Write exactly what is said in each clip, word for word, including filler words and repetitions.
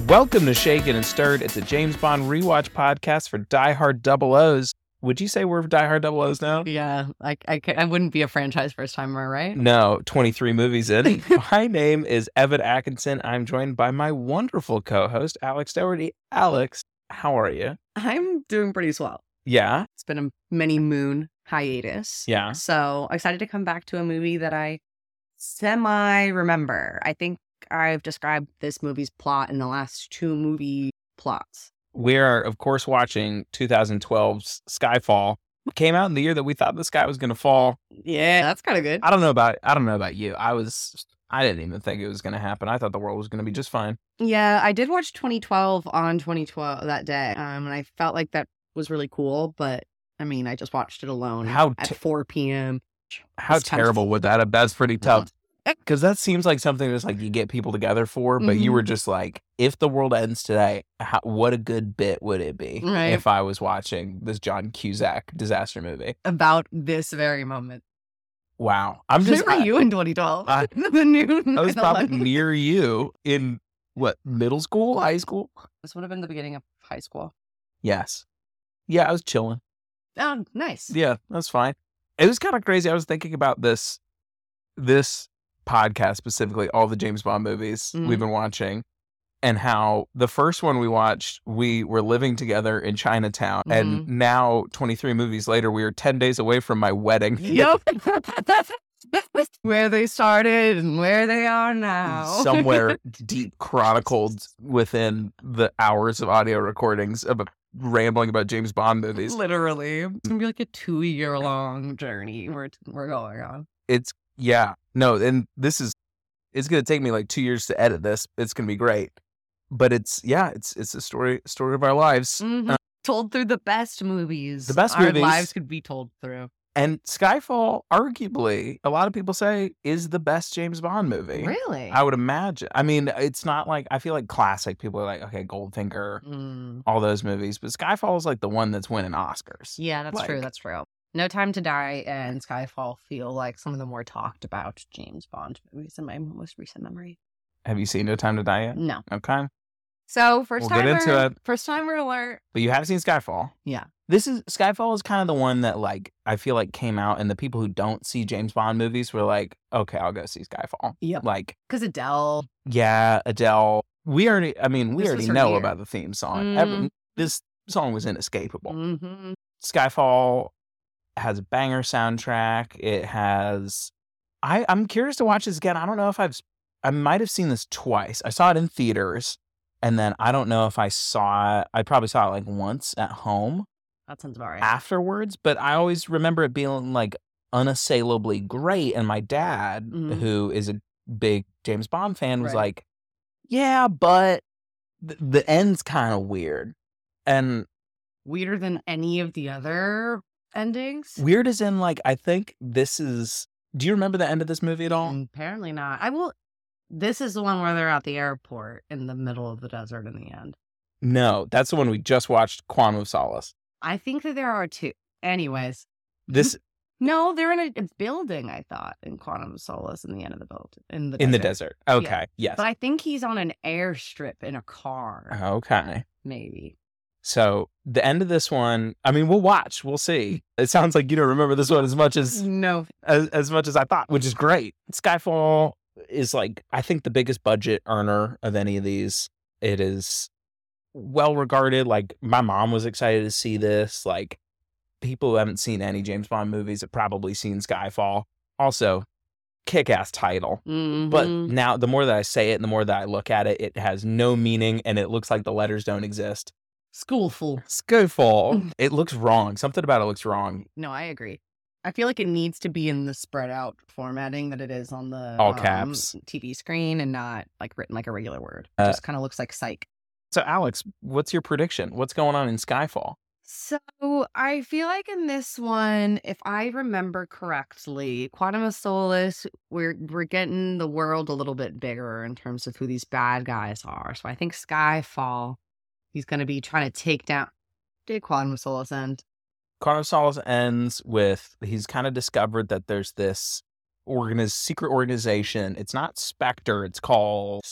Welcome to Shaken and Stirred. It's a James Bond rewatch podcast for diehard double O's. Would you say we're diehard double O's now? Yeah, I, I, I wouldn't be a franchise first timer, right? No, twenty-three movies in. My name is Evan Atkinson. I'm joined by my wonderful co-host, Alex Doherty. Alex, how are you? I'm doing pretty swell. Yeah? It's been a many moon hiatus. Yeah. So excited to come back to a movie that I semi-remember. I think I've described this movie's plot in the last two movie plots. We are, of course, watching twenty twelve's Skyfall. It came out in the year that we thought the sky was going to fall. Yeah, that's kind of good. I don't know about I don't know about you. I was I didn't even think it was going to happen. I thought the world was going to be just fine. Yeah, I did watch twenty twelve on twenty twelve that day, um, and I felt like that was really cool. But I mean, I just watched it alone How at te- four p.m. How It's kind of- terrible would that have? That's pretty tough. Because that seems like something that's like you get people together for, but you Mhm. were just like, if the world ends today, how, what a good bit would it be Right. if I was watching this John Cusack disaster movie? About this very moment. Wow. I'm just, Where were I, you in twenty twelve? I- the new I was probably nine eleven. near you in what, middle school, high school? This would have been the beginning of high school. Yes. Yeah, I was chilling. Oh, nice. Yeah, that's fine. It was kind of crazy. I was thinking about this, this podcast specifically, all the James Bond movies Mhm. we've been watching, and how the first one we watched, we were living together in Chinatown, and Mhm. now twenty-three movies later, we are ten days away from my wedding. Yep. Where they started and where they are now. Somewhere deep chronicled within the hours of audio recordings of rambling about James Bond movies. Literally. It's going to be like a two year long journey we're, we're going on. It's, yeah, no, and this is, it's going to take me like two years to edit this. It's going to be great. But it's, yeah, it's it's a story story of our lives. Mhm. Uh, Told through the best movies. The best Our movies. lives could be told through. and Skyfall, arguably, a lot of people say, is the best James Bond movie. Really? I would imagine. I mean, it's not like, I feel like classic. People are like, okay, Goldfinger, Mm. all those movies. But Skyfall is like the one that's winning Oscars. Yeah, that's true. Like- That's true. No Time to Die and Skyfall feel like some of the more talked about James Bond movies in my most recent memory. Have you seen No Time to Die yet? No. Okay. So first We'll get timer, into it. first timer alert. But you have seen Skyfall. Yeah. This is Skyfall is kind of the one that like I feel like came out, and the people who don't see James Bond movies were like, okay, I'll go see Skyfall. Yep. Like, Because Adele. yeah, Adele. We already, I mean, we This already was her know year. about the theme song. Mm. Every- this song was inescapable. Mm-hmm. Skyfall has a banger soundtrack. It has. I I'm curious to watch this again. I don't know if I've. I might have seen this twice. I saw it in theaters, and then I don't know if I saw it. I probably saw it like once at home That sounds about right. afterwards, but I always remember it being like unassailably great. And my dad, Mhm. who is a big James Bond fan, was Right. like, "Yeah, but th- the end's kind of weird." And Weirder than any of the other endings? weird as in like I think this is. Do you remember the end of this movie at all? Apparently not. I will. This is the one where they're at the airport in the middle of the desert in the end. No, that's the one we just watched, Quantum of Solace. I think that there are two. Anyways. This No, they're in a, a building, I thought, in Quantum of Solace in the end of the building. In the in the desert. desert. Okay, yes. But I think he's on an airstrip in a car, Okay. maybe. So the end of this one, I mean, we'll watch, we'll see. It sounds like you don't remember this one as much as No. as, as much as I thought, which is great. Skyfall is like, I think the biggest budget earner of any of these. It is well regarded. Like my mom was excited to see this. Like people who haven't seen any James Bond movies have probably seen Skyfall. Also, kick-ass title. But Mhm. now the more that I say it and the more that I look at it, it has no meaning and it looks like the letters don't exist. Schoolful. Skyfall. It looks wrong. Something about it looks wrong. No, I agree. I feel like it needs to be in the spread out formatting that it is on the All um, caps. T V screen and not like written like a regular word. It Uh, just kind of looks like psych. So, Alex, what's your prediction? What's going on in Skyfall? So I feel like in this one, if I remember correctly, Quantum of Solace, we're we're getting the world a little bit bigger in terms of who these bad guys are. So I think Skyfall, he's going to be trying to take down. Did Quantum of Solace end? Quantum of Solace ends with he's kind of discovered that there's this organiz- secret organization. It's not Spectre. It's called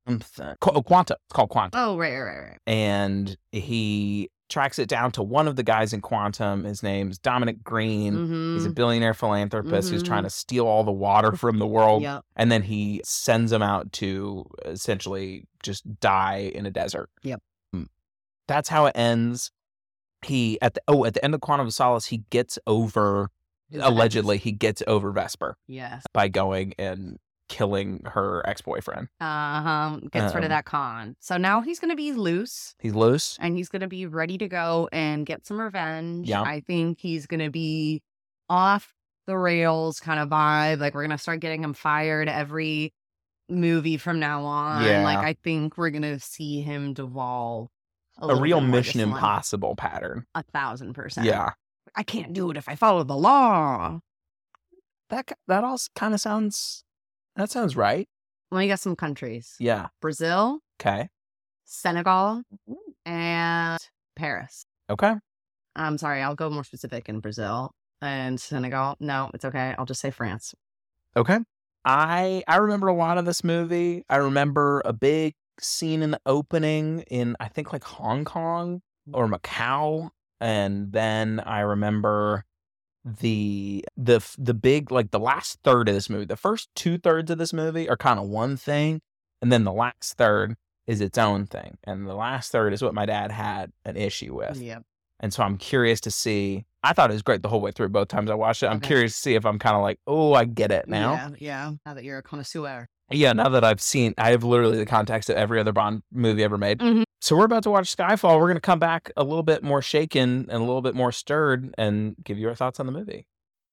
something. Qu- oh, Quantum. It's called Quantum. Oh, right, right, right. And he tracks it down to one of the guys in Quantum. His name's Dominic Green. Mm-hmm. He's a billionaire philanthropist Mhm. who's trying to steal all the water from the world. Yep. And then he sends him out to essentially just die in a desert. Yep. Mm. That's how it ends. He at the oh at the end of Quantum of Solace, he gets over His allegedly he gets over Vesper Yes. by going and killing her ex-boyfriend. Uh-huh. Gets rid of Um, that con. So now he's going to be loose He's loose. and he's going to be ready to go and get some revenge. Yeah. I think he's going to be off the rails kind of vibe. Like, we're going to start getting him fired every movie from now on. Yeah. Like, I think we're going to see him devolve a, A little real bit more Mission to slime. Impossible pattern. A thousand percent. Yeah. I can't do it if I follow the law. That ki- that all kind of sounds that sounds right. Let me get some countries. Yeah. Brazil, Okay. Senegal, and Paris. Okay. I'm sorry, I'll go more specific in Brazil and Senegal. No, it's okay. I'll just say France. Okay. I I remember a lot of this movie. I remember a big scene in the opening in I think like Hong Kong or Macau, and then I remember the the f- the big like the last third of this movie. The first two thirds of this movie are kind of one thing, and then the last third is its own thing. And the last third is what my dad had an issue with. Yep. And so I'm curious to see. I thought it was great the whole way through both times I watched it. I'm Okay. curious to see if I'm kind of like, oh, I get it now. Yeah, yeah. Now that you're a connoisseur. Yeah, now that I've seen, I have literally the context of every other Bond movie ever made. Mhm. So we're about to watch Skyfall. We're going to come back a little bit more shaken and a little bit more stirred and give you our thoughts on the movie.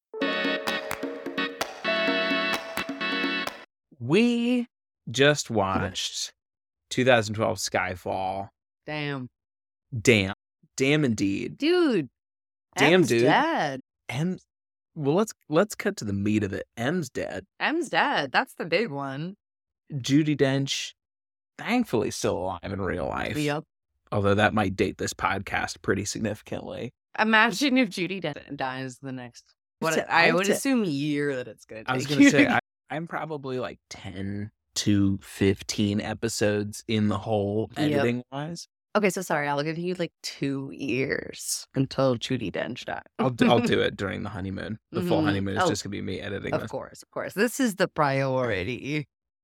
We just watched twenty twelve Skyfall. Damn. Damn. Damn indeed. Dude. Damn, M's dude. dead. M well let's let's cut to the meat of it. M's dead. M's dead. That's the big one. Judi Dench, thankfully still alive in real life. Yep. Although that might date this podcast pretty significantly. Imagine if Judy d- dies the next. What Say- I I'd would say- assume year that it's gonna take. I was going to say, I, I'm probably like ten to fifteen episodes in the whole Yep. editing wise. Okay, so sorry, I'll give you like two years until Judy Dench dies. I'll, do, I'll do it during the honeymoon. The full Mhm. honeymoon is Oh, just going to be me editing Of this. course, of course. This is the priority.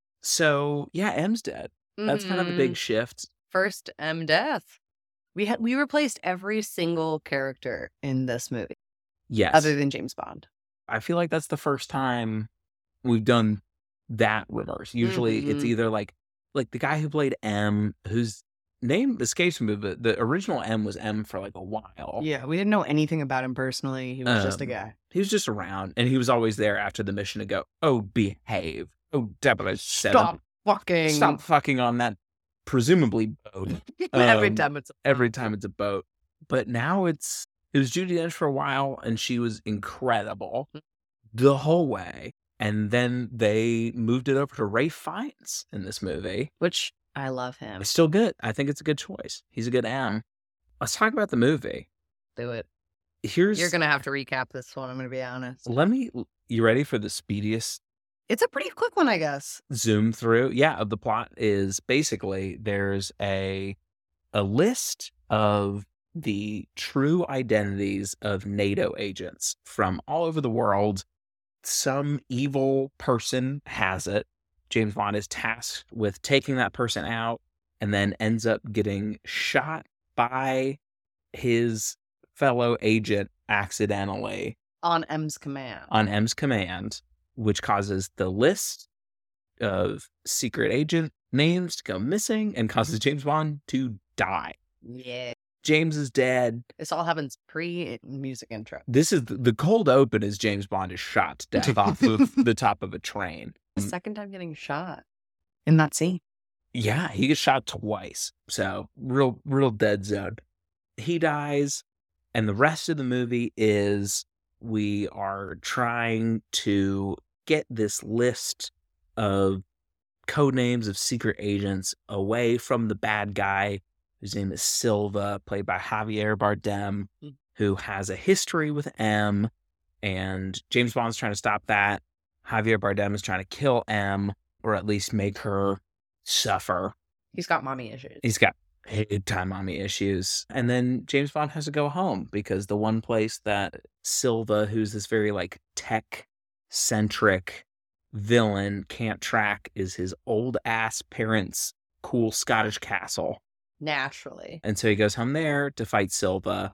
So, yeah, M's dead. That's kind of a big Mhm. shift. First M death. We had we replaced every single character in this movie, Yes. other than James Bond. I feel like that's the first time we've done that with ours. Usually it's Mhm. either like like the guy who played M, whose name escapes me, but the original M was M for like a while. Yeah, we didn't know anything about him personally. He was just a Um, guy. He was just around, and he was always there after the mission to go, oh, behave. Oh, Deborah, Stop fucking. Stop fucking on that presumably boat. every Um, time it's Every time it's a boat. But now it's, it was Judi Dench for a while, and she was incredible the whole way. And then they moved it over to Ray Fiennes in this movie. which I love him. It's still good. I think it's a good choice. He's a good M. Let's talk about the movie. Do it. Here's, You're gonna have to recap this one. I'm gonna be honest. let me, you ready for the speediest It's a pretty quick one, I guess. zoom through? Yeah, of the plot is basically there's a a list of the true identities of NATO agents from all over the world. Some evil person has it. James Bond is tasked with taking that person out and then ends up getting shot by his fellow agent accidentally On M's command. on M's command, which causes the list of secret agent names to go missing and causes James Bond to die. Yeah. James is dead. This all happens pre music intro. This is the, the cold open is James Bond is shot to death off of the top of a train. The second time getting shot in that scene. Yeah, he gets shot twice. So real, real dead zone. He dies, and the rest of the movie is we are trying to get this list of code names of secret agents away from the bad guy, whose name is Silva, played by Javier Bardem, Mm. who has a history with M, and James Bond's trying to stop that. Javier Bardem is trying to kill M, or at least make her suffer. He's got mommy issues. He's got big time mommy issues. And then James Bond has to go home because the one place that Silva, who's this very like tech centric villain, can't track is his old ass parents' cool Scottish castle. Naturally. And so he goes home there to fight Silva.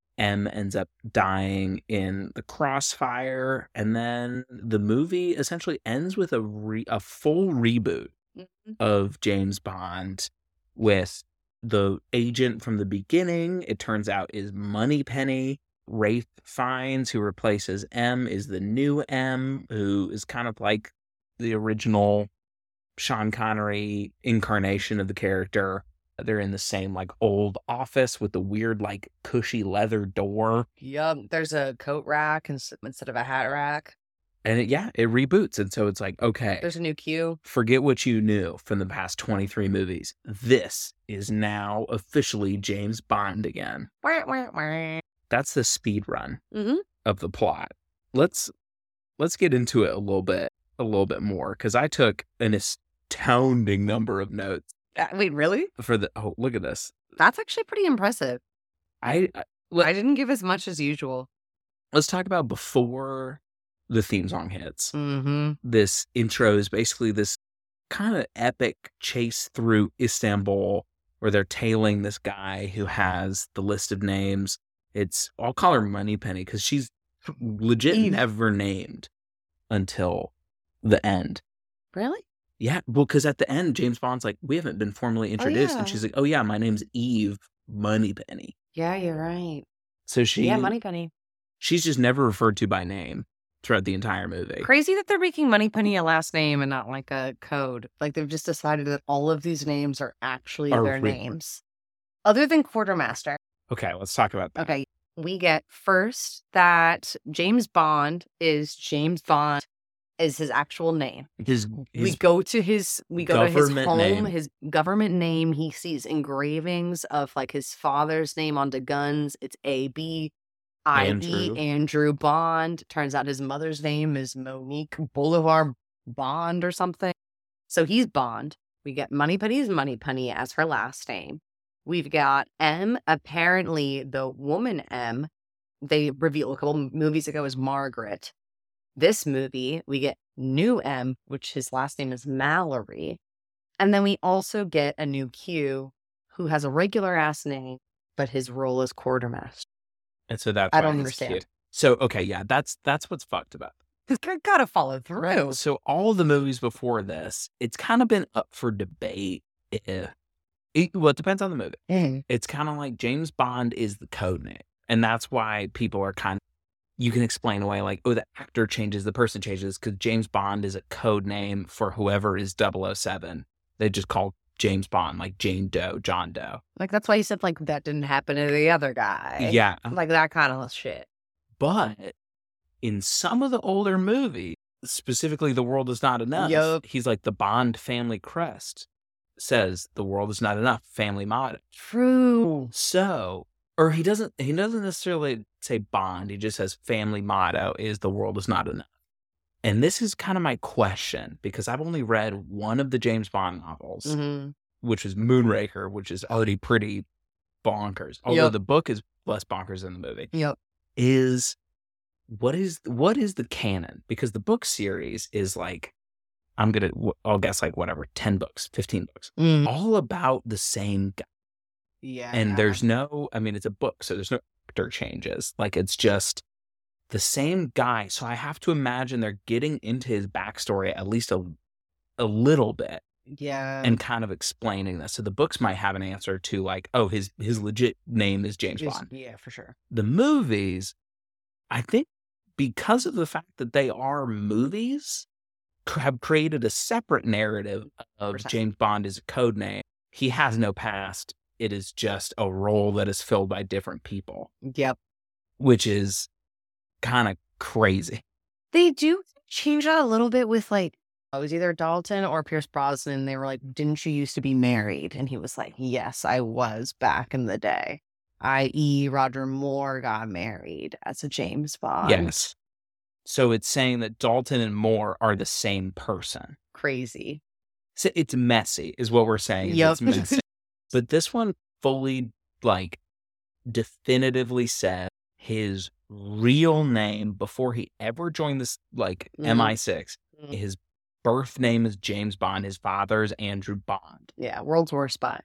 M ends up dying in the crossfire. And then the movie essentially ends with a re- a full reboot Mhm. of James Bond with the agent from the beginning. It turns out is Moneypenny. Rafe Fiennes, who replaces M, is the new M, who is kind of like the original Sean Connery incarnation of the character. They're in the same like old office with the weird like cushy leather door. Yup. There's a coat rack ins- instead of a hat rack. And it, yeah, it reboots. And so it's like, okay, There's a new Q. forget what you knew from the past twenty-three movies. This is now officially James Bond again. Wah, wah, wah. That's the speed run Mhm. of the plot. Let's let's get into it a little bit, a little bit more, because I took an astounding number of notes Uh, wait, really? for the. Oh, look at this. That's actually pretty impressive. I, I I didn't give as much as usual. let's talk about before the theme song hits. Mm-hmm. This intro is basically this kind of epic chase through Istanbul where they're tailing this guy who has the list of names. It's, I'll call her Moneypenny because she's legit Eve. never named until the end. Really? Yeah, well, because at the end, James Bond's like, we haven't been formally introduced. yeah. And she's like, oh, yeah, my name's Eve Moneypenny. Yeah, you're right. So she, Yeah, Moneypenny. she's just never referred to by name throughout the entire movie. Crazy that they're making Moneypenny a last name and not like a code. Like they've just decided that all of these names are actually Are their re- names. Other than Quartermaster. Okay, let's talk about that. Okay. We get first that James Bond is James Bond is his actual name. His, we his go to his we go to his government home, name. his government name. He sees engravings of like his father's name onto guns. It's A B I E Andrew. Andrew Bond. Turns out his mother's name is Monique Boulevard Bond or something. So he's Bond. We get Moneypenny's Moneypenny as her last name. We've got M, apparently the woman M, they reveal a couple movies ago as Margaret. This movie, we get new M, which his last name is Mallory. And then we also get a new Q, who has a regular ass name, but his role is quartermaster. And so that's I why don't he's understand. cute. So, okay, yeah, that's that's what's fucked about. Because I gotta follow through. So all the movies before this, it's kind of been up for debate. If, it, well, it depends on the movie. Mhm. It's kind of like James Bond is the code name. And that's why people are kind of, you can explain away like, oh, the actor changes, the person changes, because James Bond is a code name for whoever is double oh seven. They just call James Bond like Jane Doe, John Doe. Like, that's why he said, like, that didn't happen to the other guy. Yeah. Like, that kind of shit. But in some of the older movies, specifically The World Is Not Enough, Yup. he's like the Bond family crest says the world is not enough, family motto. True. So, or he doesn't he doesn't necessarily say Bond, he just says family motto is the world is not enough. And this is kind of my question because I've only read one of the James Bond novels, Mm-hmm. which is Moonraker, which is already pretty bonkers. Although Yup. the book is less bonkers than the movie. Yep. Is what is what is the canon? Because the book series is like, I'm gonna I'll guess like whatever, ten books, fifteen books, Mm. all about the same guy. Yeah. And there's no, I mean, it's a book, so there's no actor changes. Like it's just the same guy. So I have to imagine they're getting into his backstory at least a a little bit Yeah. and kind of explaining this. So the books might have an answer to like, oh, his his legit name is James Just- Bond. Yeah, for sure. The movies, I think because of the fact that they are movies, c- have created a separate narrative of Percent. James Bond as a code name. He has no past. It is just a role that is filled by different people, Yep. which is kind of crazy. They do change that a little bit with like, it was either Dalton or Pierce Brosnan. They were like, didn't you used to be married? And he was like, yes, I was back in the day. that is. Roger Moore got married as a James Bond. Yes. So it's saying that Dalton and Moore are the same person. Crazy. So it's messy, is what we're saying. is Yep. It's messy. But this one fully, like, definitively said his real name before he ever joined this, like, Mhm. M I six. Mhm. His birth name is James Bond. His father's Andrew Bond. Yeah, world's worst spy.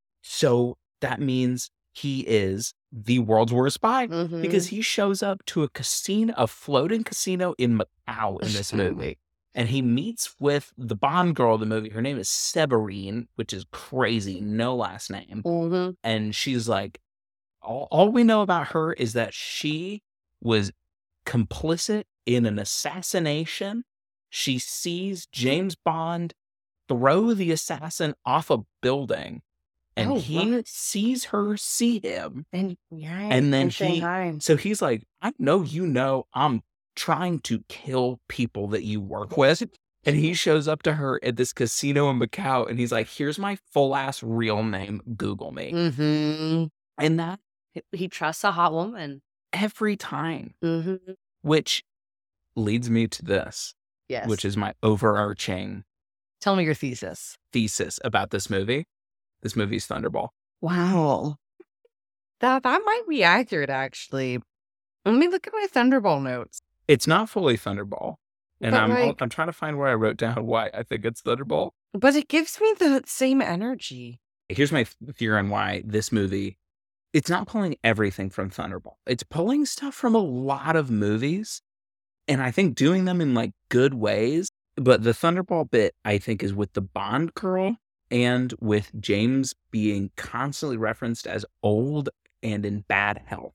So that means he is the world's worst spy Mhm. because he shows up to a casino, a floating casino in Macau in this movie. And he meets with the Bond girl of the movie. Her name is Severine, which is crazy. No last name. Mhm. And she's like, all, all we know about her is that she was complicit in an assassination. She sees James Bond throw the assassin off a building, and Oh, he what? sees her see him. And yeah, And then in he, Shanghai. so he's like, I know you know I'm trying to kill people that you work with. And he shows up to her at this casino in Macau, and he's like, here's my full ass real name. Google me. Mhm. And that He- He trusts a hot woman. every time, Mhm. which leads me to this, Yes. which is my overarching Tell me your thesis. thesis about this movie. This movie's Thunderball. Wow. That that might be accurate, actually. Let me look at my Thunderball notes. It's not fully Thunderball. And But, I'm like- I'm trying to find where I wrote down why I think it's Thunderball. But it gives me the same energy. Here's my th- theory on why this movie, it's not pulling everything from Thunderball. It's pulling stuff from a lot of movies, and I think doing them in like good ways. But the Thunderball bit, I think, is with the Bond girl and with James being constantly referenced as old and in bad health.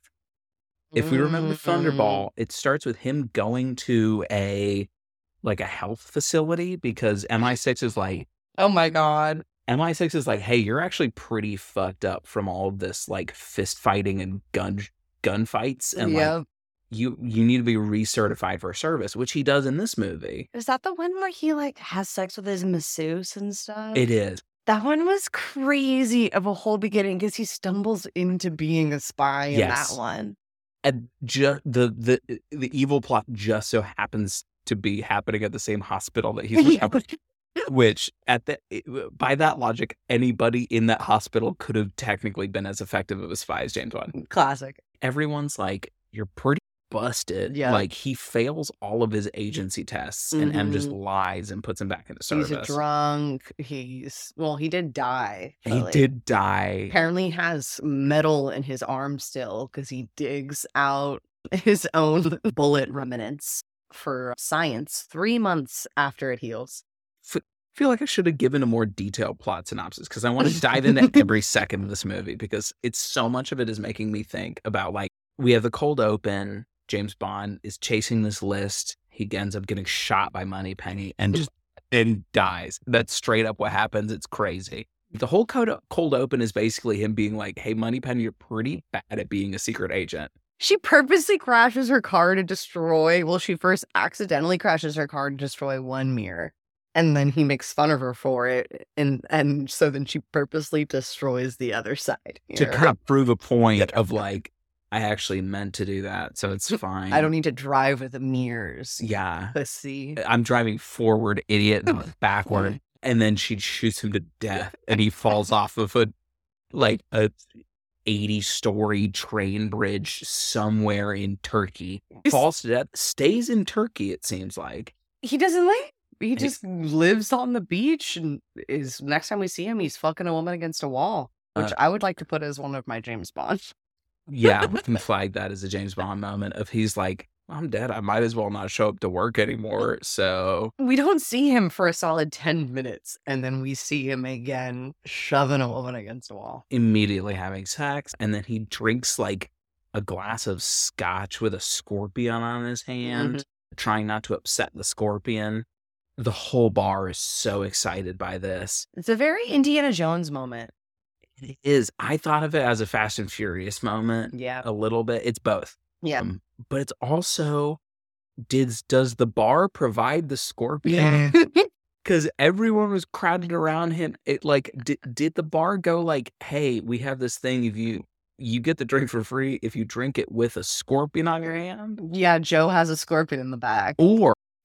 If we remember Mm. Thunderball, it starts with him going to a like a health facility because M I six is like, Oh my god. M I six is like, hey, you're actually pretty fucked up from all of this like fist fighting and gun gunfights, and like Yeah. you you need to be recertified for service, which he does in this movie. Is that the one where he like has sex with his masseuse and stuff? It is. That one was crazy of a whole beginning because he stumbles into being a spy in Yes. that one. And ju- the the the evil plot just so happens to be happening at the same hospital that he's Yeah. which at the by that logic, anybody in that hospital could have technically been as effective of a spy as James Bond. Classic. Everyone's like, you're pretty busted. Yeah. Like he fails all of his agency tests, and M just Mhm. lies and puts him back into He's service. a drunk. He's well, he did die. And he really. did die. Apparently he has metal in his arm still because he digs out his own bullet remnants for science three months after it heals. I feel like I should have given a more detailed plot synopsis because I want to dive into every second of this movie because it's so much of it is making me think about like we have the cold open. James Bond is chasing this list. He ends up getting shot by Moneypenny and just and dies. That's straight up what happens. It's crazy. The whole cold, cold open is basically him being like, hey, Moneypenny, you're pretty bad at being a secret agent. She purposely crashes her car to destroy, well, she first accidentally crashes her car to destroy one mirror. And then he makes fun of her for it. And and so then she purposely destroys the other side. To mirror. kind of prove a point of like, I actually meant to do that, so it's fine. I don't need to drive with mirrors. Yeah. Pussy. I'm driving forward, idiot, not backward. And then she shoots him to death and he falls off of a like a eighty story train bridge somewhere in Turkey. Falls to death, stays in Turkey, it seems like. He doesn't leave. He just lives on the beach and is next time we see him, he's fucking a woman against a wall. Which Uh, I would like to put as one of my James Bonds. Yeah, we can flag that as a James Bond moment of he's like, I'm dead. I might as well not show up to work anymore. So We don't see him for a solid ten minutes, and then we see him again shoving a woman against a wall. immediately having sex. And then he drinks like a glass of scotch with a scorpion on his hand, trying not to upset the scorpion. The whole bar is so excited by this. It's a very Indiana Jones moment. It is. I thought of it as a Fast and Furious moment Yeah. a little bit. It's both. Yeah. Um, but it's also, did, does the bar provide the scorpion? Because everyone was crowded around him. It like, did, did the bar go like, hey, we have this thing. If you, you get the drink for free if you drink it with a scorpion on your hand? Yeah, Joe has a scorpion in the back. Or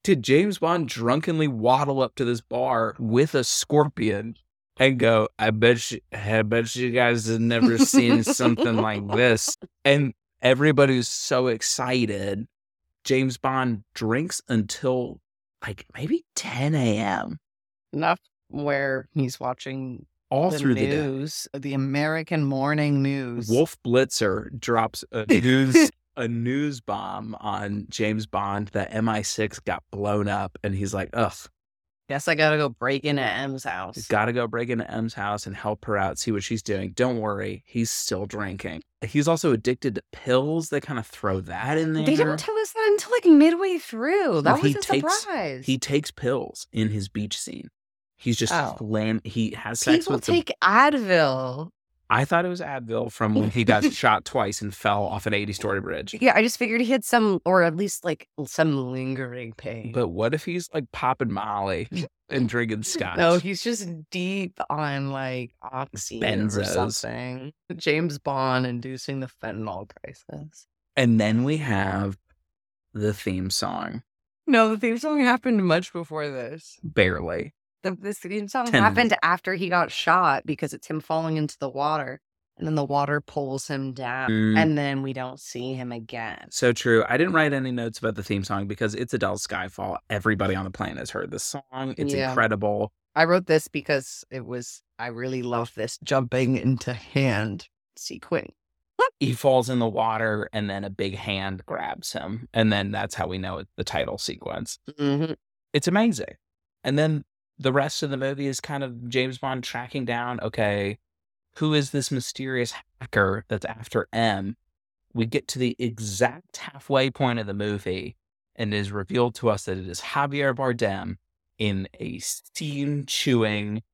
did James Bond drunkenly waddle up to this bar with a scorpion and go, I bet you, I bet you guys have never seen something like this. And everybody's so excited. James Bond drinks until like maybe ten a.m. Enough where he's watching all the through the day. news, the American morning news. Wolf Blitzer drops a news a news bomb on James Bond that M I six got blown up, and he's like, ugh. Guess I gotta go break into M's house. Gotta go break into M's house and help her out, see what she's doing. Don't worry, he's still drinking. He's also addicted to pills. They kind of throw that in there. They didn't tell us that until like midway through. That Well, was he a takes- surprise. He takes pills in his beach scene. He's just Oh. slam. He has sex People with the take Advil. I thought it was Advil from when he got shot twice and fell off an eighty-story bridge. Yeah, I just figured he had some, or at least like some lingering pain. But what if he's like popping Molly and drinking scotch? No, he's just deep on like oxy or Benzos. something. James Bond inducing the fentanyl crisis. And then we have the theme song. No, the theme song happened much before this. Barely. The, this theme song Ten happened after he got shot because it's him falling into the water, and then the water pulls him down, Mm. and then we don't see him again. So true. I didn't write any notes about the theme song because it's Adele's Skyfall. Everybody on the planet has heard this song. It's Yeah. incredible. I wrote this because it was, I really love this jumping into hand sequence. He falls in the water and then a big hand grabs him. And then that's how we know it's the title sequence. Mm-hmm. It's amazing. And then the rest of the movie is kind of James Bond tracking down, okay, who is this mysterious hacker that's after M? We get to the exact halfway point of the movie, and it is revealed to us that it is Javier Bardem in a steam-chewing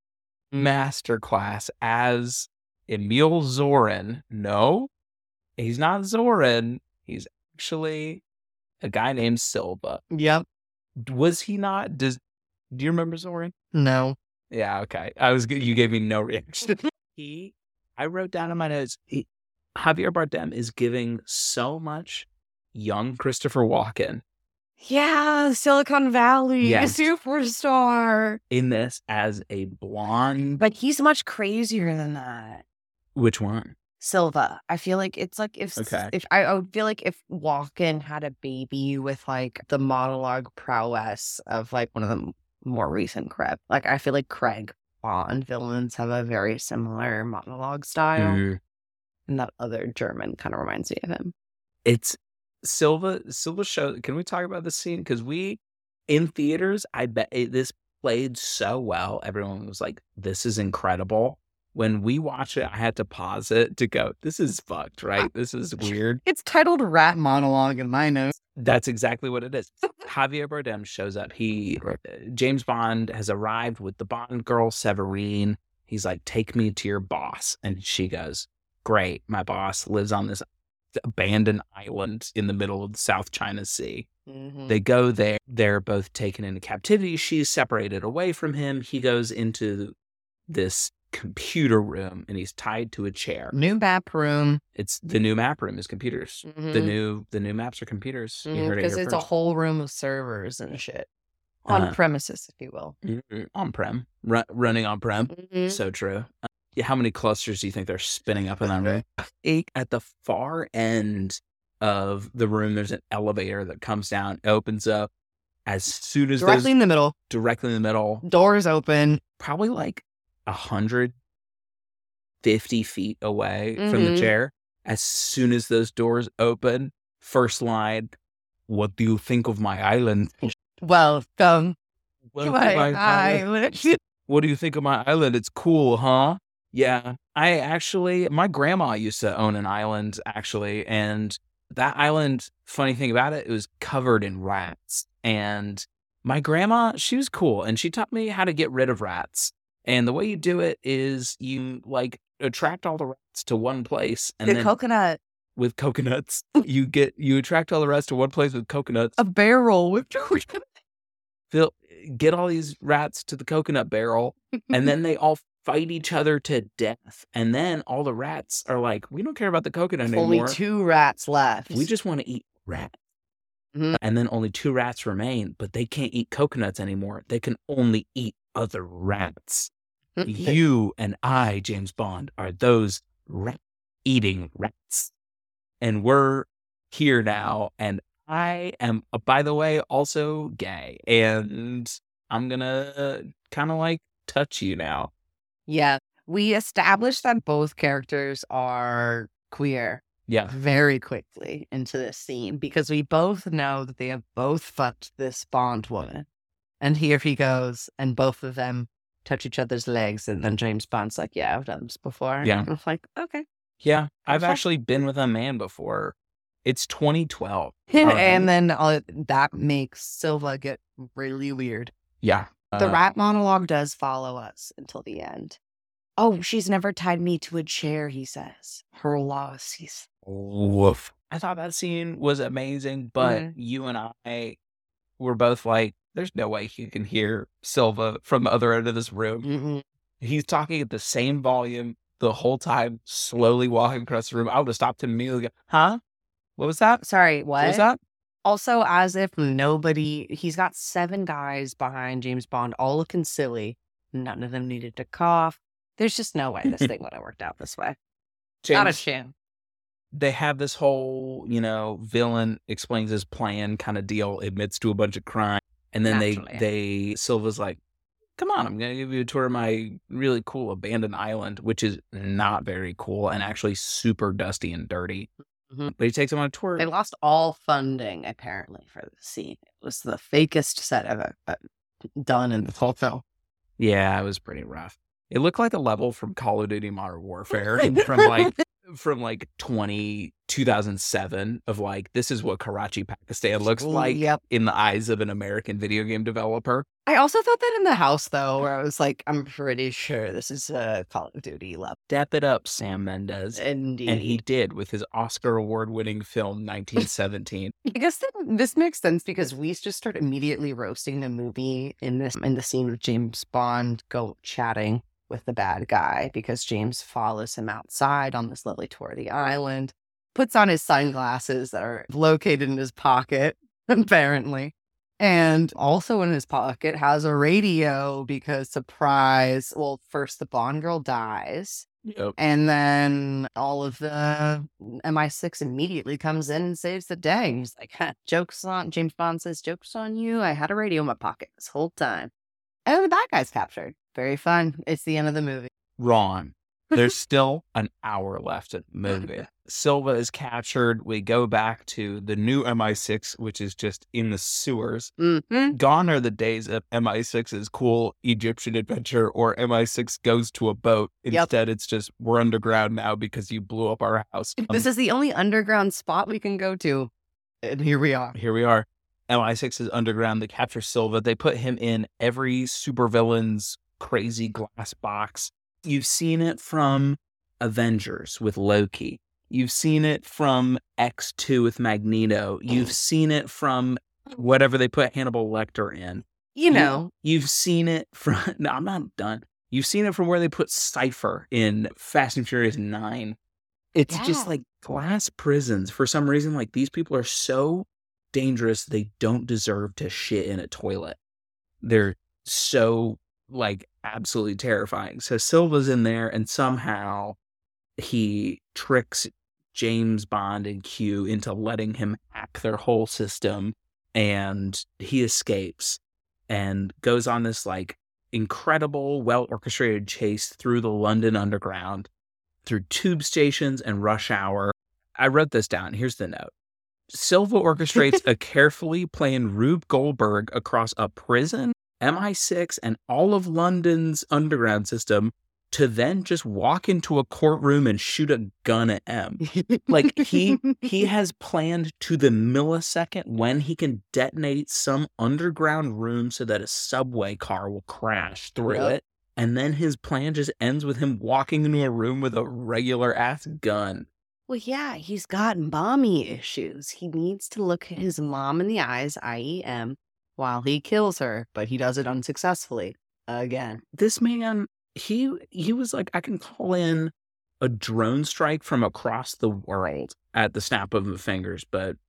masterclass as Emil Zorin. No, he's not Zorin. He's actually a guy named Silva. Yep. Was he not? Does do you remember Zorin? No. Yeah, okay. I was. g- You gave me no reaction. he, I wrote down in my notes. He, Javier Bardem is giving so much young Christopher Walken Yeah, Silicon Valley, Yes. a superstar. in this as a blonde. But he's much crazier than that. Which one? Silva. I feel like it's like if Okay. if I, I would feel like if Walken had a baby with like the monologue prowess of like one of the m- more recent Craig. Like I feel like Craig Bond villains have a very similar monologue style, Mm. and that other German kind of reminds me of him. It's Silva. Silva show. Can we talk about this scene? Because we in theaters, I bet it, this played so well. Everyone was like, "This is incredible." When we watch it, I had to pause it to go, "This is fucked, right? This is weird." It's titled Rat Monologue in my notes. That's exactly what it is. Javier Bardem shows up. He uh, James Bond has arrived with the Bond girl Severine. He's like, "Take me to your boss," and she goes, "Great, my boss lives on this abandoned island in the middle of the South China Sea." Mhm. They go there. They're both taken into captivity. She's separated away from him. He goes into this computer room and he's tied to a chair. New map room. It's the new map room is computers. The Mhm. new the new maps are computers. You heard it Because here it's a first. whole room of servers and shit. On Uh, premises, if you will. Mhm. On-prem, Ru- running on-prem. Mhm. So true. Uh, yeah, how many clusters do you think they're spinning up in that room? Eight. At the far end of the room, there's an elevator that comes down, opens up. As soon as Directly those, in the middle. directly in the middle, Doors open. probably like a hundred fifty feet away from the Mhm. chair. As soon as those doors open, first line, "What do you think of my island?" Welcome What to do my my island. What do you think of my island? It's cool, huh? Yeah. I actually, my grandma used to own an island, actually. And that island, funny thing about it, it was covered in rats. And my grandma, she was cool. And she taught me how to get rid of rats. And the way you do it is you like attract all the rats to one place. And The then coconut. with coconuts, you get, you attract all the rats to one place with coconuts. A barrel with Fill, get all these rats to the coconut barrel, and then they all fight each other to death. And then all the rats are like, "We don't care about the coconut only anymore. two rats left. We just want to eat rat." Mhm. And then only two rats remain, but they can't eat coconuts anymore. They can only eat other rats. You and I, James Bond, are those rat-eating rats. And we're here now, and I am, uh, by the way, also gay. And I'm gonna kind of like touch you now. Yeah. We established that both characters are queer Yeah. very quickly into this scene because we both know that they have both fucked this Bond woman. And here he goes, and both of them touch each other's legs. And then James Bond's like, yeah, I've done this before. Yeah. And I'm like, okay. Yeah. I've Perfect. actually been with a man before. It's twenty twelve. And Alright. then uh, that makes Silva get really weird. Yeah. The Uh, rat monologue does follow us until the end. Oh, she's never tied me to a chair, he says. Her loss, he's. Woof. I thought that scene was amazing, but Mhm. you and I were both like, there's no way he can hear Silva from the other end of this room. Mhm. He's talking at the same volume the whole time, slowly walking across the room. I would have stopped him immediately. Go, huh? What was that? Sorry, What was what? that? Also, as if nobody, he's got seven guys behind James Bond, all looking silly. None of them needed to cough. There's just no way this thing would have worked out this way. Not a James, chance. they have this whole, you know, villain explains his plan kind of deal, admits to a bunch of crime. And then they, Naturally. they, Silva's like, come on, I'm going to give you a tour of my really cool abandoned island, which is not very cool and actually super dusty and dirty. Mhm. But he takes him on a tour. They lost all funding, apparently, for the scene. It was the fakest set ever uh, done in the whole film. Yeah, it was pretty rough. It looked like a level from Call of Duty Modern Warfare from like from like twenty, two thousand seven of like, this is what Karachi, Pakistan looks like Yep. in the eyes of an American video game developer. I also thought that in the house, though, where I was like, I'm pretty sure this is a Call of Duty level. Step it up, Sam Mendes. Indeed. And he did with his Oscar award winning film nineteen seventeen. I guess that this makes sense because we just start immediately roasting the movie in this in the scene with James Bond go chatting with the bad guy because James follows him outside on this lovely tour of the island, puts on his sunglasses that are located in his pocket, apparently. And also in his pocket has a radio because, surprise, well, first the Bond girl dies. Yep. And then all of the M I six immediately comes in and saves the day. And he's like, huh, joke's on, James Bond says, joke's on you. I had a radio in my pocket this whole time. And then the bad guy's captured. Very fun. It's the end of the movie. Wrong. There's still an hour left in the movie. Silva is captured. We go back to the new M I six, which is just in the sewers. Mm-hmm. Gone are the days of M I six's cool Egyptian adventure or M I six goes to a boat. Yep. Instead, it's just, we're underground now because you blew up our house. Um, This is the only underground spot we can go to. And here we are. here we are. M I six is underground. They capture Silva. They put him in every supervillain's crazy glass box. You've seen it from Avengers with Loki. You've seen it from X two with Magneto. You've seen it from whatever they put Hannibal Lecter in. You know. You've seen it from... No, I'm not done. You've seen it from where they put Cypher in Fast and Furious nine. It's just Yeah. like glass prisons. For some reason, like, these people are so dangerous, they don't deserve to shit in a toilet. They're so, like, absolutely terrifying. So Silva's in there, and somehow he tricks James Bond and Q into letting him hack their whole system, and he escapes and goes on this, like, incredible, well-orchestrated chase through the London Underground, through tube stations and rush hour. I wrote this down. Here's the note. Silva orchestrates a carefully planned Rube Goldberg across a prison, M I six, and all of London's underground system to then just walk into a courtroom and shoot a gun at M. Like, he he has planned to the millisecond when he can detonate some underground room so that a subway car will crash through Yep. it. And then his plan just ends with him walking into a room with a regular ass gun. Well, yeah, he's got mommy issues. He needs to look at his mom in the eyes, that is. M, while he kills her, but he does it unsuccessfully. Again. This man, he he was like, I can call in a drone strike from across the world at the snap of my fingers, but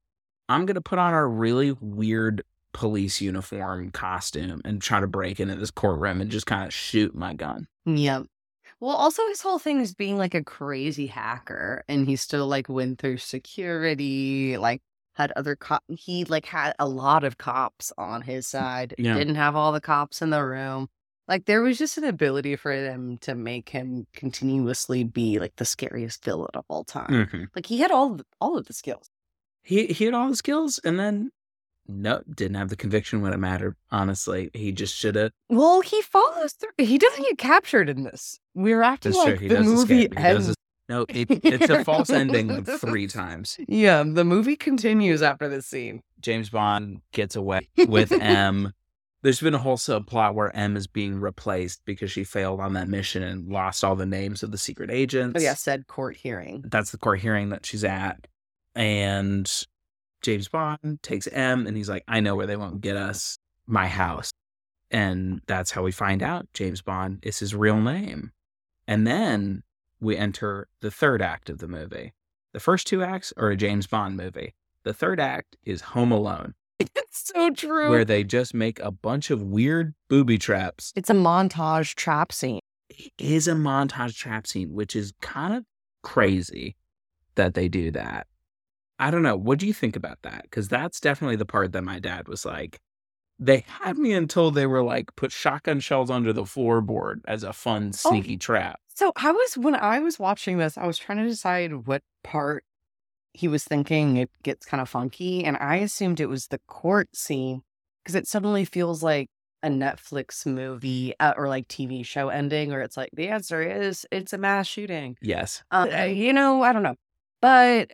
I'm going to put on a really weird police uniform costume and try to break into this courtroom and just kind of shoot my gun. Yep. Well, also his whole thing is being like a crazy hacker, and he still like went through security, like had other cop. He like had a lot of cops on his side. Yeah. Didn't have all the cops in the room. Like there was just an ability for them to make him continuously be like the scariest villain of all time. Mm-hmm. Like he had all the, all of the skills. He, he had all the skills, and then no, didn't have the conviction when it mattered. Honestly, he just should have. Well, he follows through. He doesn't get captured in this. We're acting That's true. like He the does movie escape. He does ends. es- No, it, it's a false ending like three times. Yeah, the movie continues after this scene. James Bond gets away with M. There's been a whole subplot where M is being replaced because she failed on that mission and lost all the names of the secret agents. Oh yeah, said court hearing. That's the court hearing that she's at. And James Bond takes M and he's like, I know where they won't get us. My house. And that's how we find out James Bond is his real name. And then we enter the third act of the movie. The first two acts are a James Bond movie. The third act is Home Alone. It's so true. Where they just make a bunch of weird booby traps. It's a montage trap scene. It is a montage trap scene, which is kind of crazy that they do that. I don't know. What do you think about that? Because that's definitely the part that my dad was like, they had me until they were like, put shotgun shells under the floorboard as a fun, sneaky oh. trap. So I was, when I was watching this, I was trying to decide what part he was thinking it gets kind of funky. And I assumed it was the court scene because it suddenly feels like a Netflix movie uh, or like T V show ending, or it's like, the answer is it's a mass shooting. Yes. Uh, you know, I don't know. But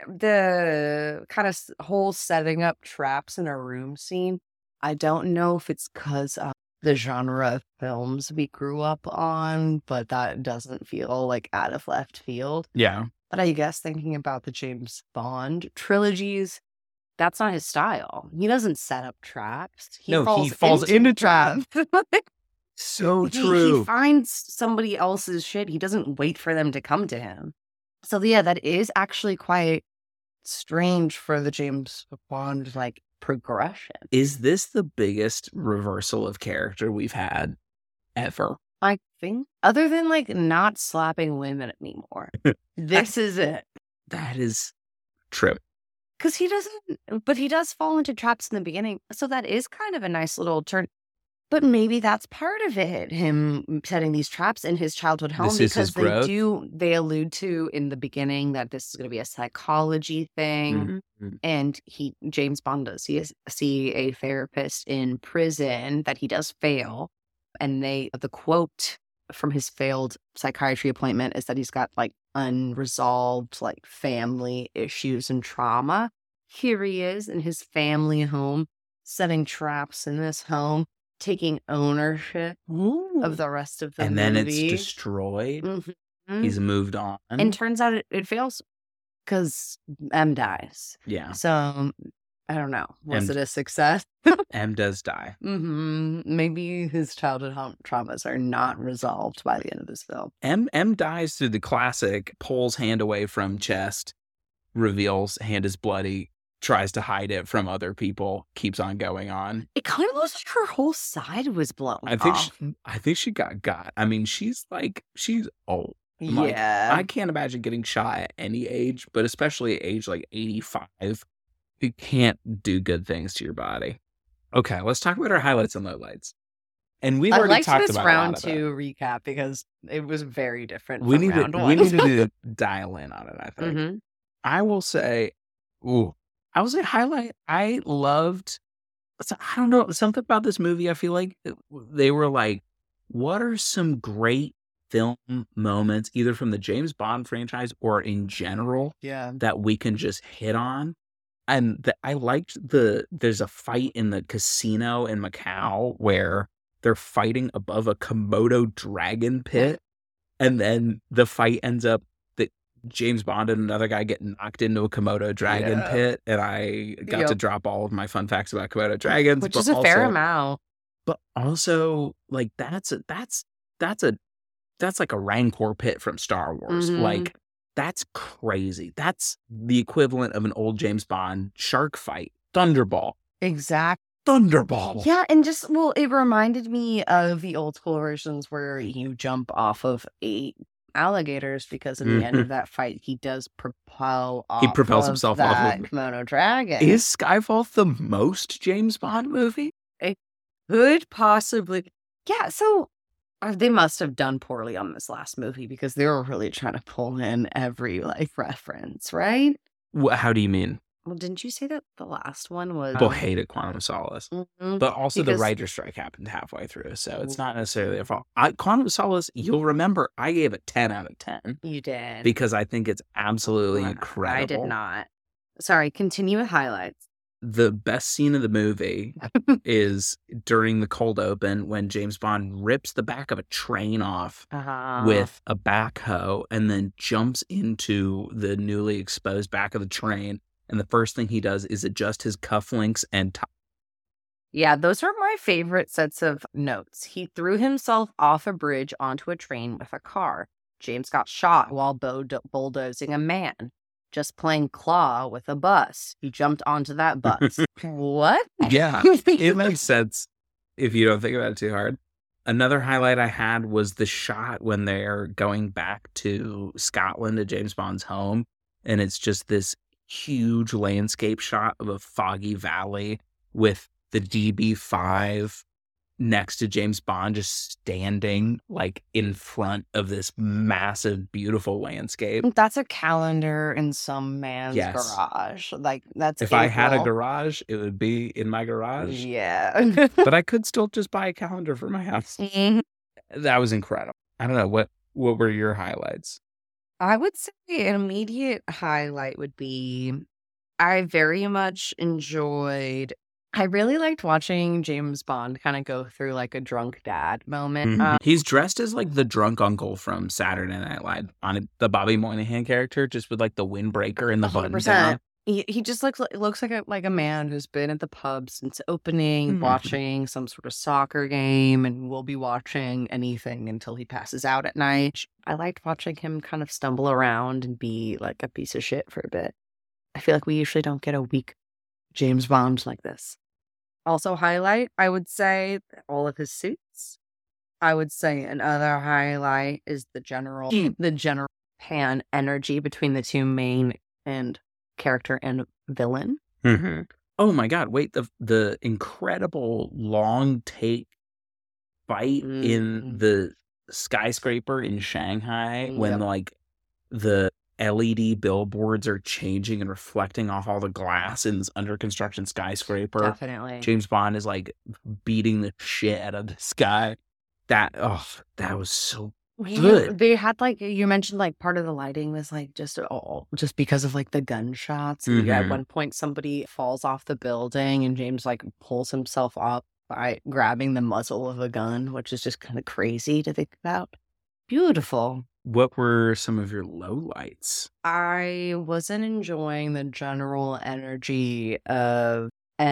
the kind of whole setting up traps in a room scene, I don't know if it's because of the genre of films we grew up on, but that doesn't feel like out of left field. Yeah. But I guess thinking about the James Bond trilogies, that's not his style. He doesn't set up traps. He no, falls he falls into, into traps. So true. He, he finds somebody else's shit. He doesn't wait for them to come to him. So yeah, that is actually quite strange for the James Bond like progression. Is this the biggest reversal of character we've had ever? I think, other than like not slapping women anymore, this is it. That is true. Because he doesn't, but he does fall into traps in the beginning. So that is kind of a nice little turn. But maybe that's part of it, him setting these traps in his childhood home, This is his because they growth. do, they allude to in the beginning that this is going to be a psychology thing. Mhm. And he, James Bond does see, see a therapist in prison that he does fail. And they, the quote from his failed psychiatry appointment is that he's got like unresolved like family issues and trauma. Here he is in his family home, setting traps in this home, taking ownership Ooh. of the rest of the And movie. then it's destroyed. Mhm. He's moved on. And turns out it, it fails because M dies. yeah, So um, I don't know. Was M- it a success? M does die. hmm Maybe his childhood home traumas are not resolved by the end of this film. M M dies through the classic pulls hand away from chest, reveals hand is bloody, tries to hide it from other people, keeps on going on. It kind of looks like her whole side was blown I think off. she, I think she got got. I mean, she's like she's old. I'm like, Yeah. I can't imagine getting shot at any age, but especially at age like eighty-five. You can't do good things to your body. Okay, let's talk about our highlights and lowlights. And we've I already liked talked this about round a lot of it. two recap because it was very different We from need round to one. we need to do a dial in on it. I think. hmm I will say, ooh, I will say highlight. I loved. so- I don't know something about this movie. I feel like they were like, what are some great film moments, either from the James Bond franchise or in general, Yeah. that we can just hit on? And the, I liked the. There's a fight in the casino in Macau where they're fighting above a Komodo dragon pit, and then the fight ends up that James Bond and another guy get knocked into a Komodo dragon Yeah. pit, and I got to Yep. drop all of my fun facts about Komodo dragons, Which but is a fair also- amount. But also, like that's a that's that's a that's like a Rancor pit from Star Wars. Mhm. Like that's crazy. That's the equivalent of an old James Bond shark fight Thunderball. Exactly. Thunderball. Yeah, and just, well, it reminded me of the old school versions where you jump off of eight alligators, because in the end Mhm. of that fight, he does propel He off propels of himself off that of. kimono dragon. Is Skyfall the most James Bond movie? It could possibly. Yeah, so uh, they must have done poorly on this last movie because they were really trying to pull in every like reference, right? Wh- How do you mean? Well, didn't you say that the last one was? People hated Quantum of Solace. Mhm, But also because- the writer's strike happened halfway through, so it's not necessarily their fault. I, Quantum of Solace, you'll remember, I gave it ten out of ten You did. because I think it's absolutely Well, incredible. I did not. Sorry, continue with highlights. The best scene of the movie is during the cold open when James Bond rips the back of a train off Uh-huh. with a backhoe and then jumps into the newly exposed back of the train. And the first thing he does is adjust his cufflinks and tie. Yeah, those are my favorite sets of notes. He threw himself off a bridge onto a train with a car. James got shot while bulldo- bulldozing a man. Just playing claw with a bus. He jumped onto that bus. What? Yeah, it makes sense if you don't think about it too hard. Another highlight I had was the shot when they're going back to Scotland to James Bond's home. And it's just this huge landscape shot of a foggy valley with the D B five next to James Bond just standing like in front of this massive, beautiful landscape. That's a calendar in some man's Yes. garage. Like, that's If I had a April. garage, it would be in my garage. Yeah. But I could still just buy a calendar for my house. Mhm. That was incredible. I don't know what what were your highlights? I would say an immediate highlight would be I very much enjoyed. I really liked watching James Bond kind of go through like a drunk dad moment. Um, He's dressed as like the drunk uncle from Saturday Night Live on it, the Bobby Moynihan character, just with like the windbreaker and the button down. He he just looks like looks like a like a man who's been at the pub since opening, Mhm. watching some sort of soccer game, and will be watching anything until he passes out at night. I liked watching him kind of stumble around and be like a piece of shit for a bit. I feel like we usually don't get a weak James Bond like this. Also, highlight, I would say all of his suits. I would say another highlight is the general the general pan energy between the two main and character and villain. Mhm. Oh my God! Wait, the the incredible long take fight in Mm. the skyscraper in Shanghai when Yep. like the L E D billboards are changing and reflecting off all the glass in this under construction skyscraper. Definitely. James Bond is like beating the shit out of this guy. That oh, that was so Yeah, good. they had like you mentioned like part of the lighting was like just all just because of like the gunshots. And At Mhm. one point somebody falls off the building and James like pulls himself up by grabbing the muzzle of a gun, which is just kind of crazy to think about. Beautiful. What were some of your lowlights? I wasn't enjoying the general energy of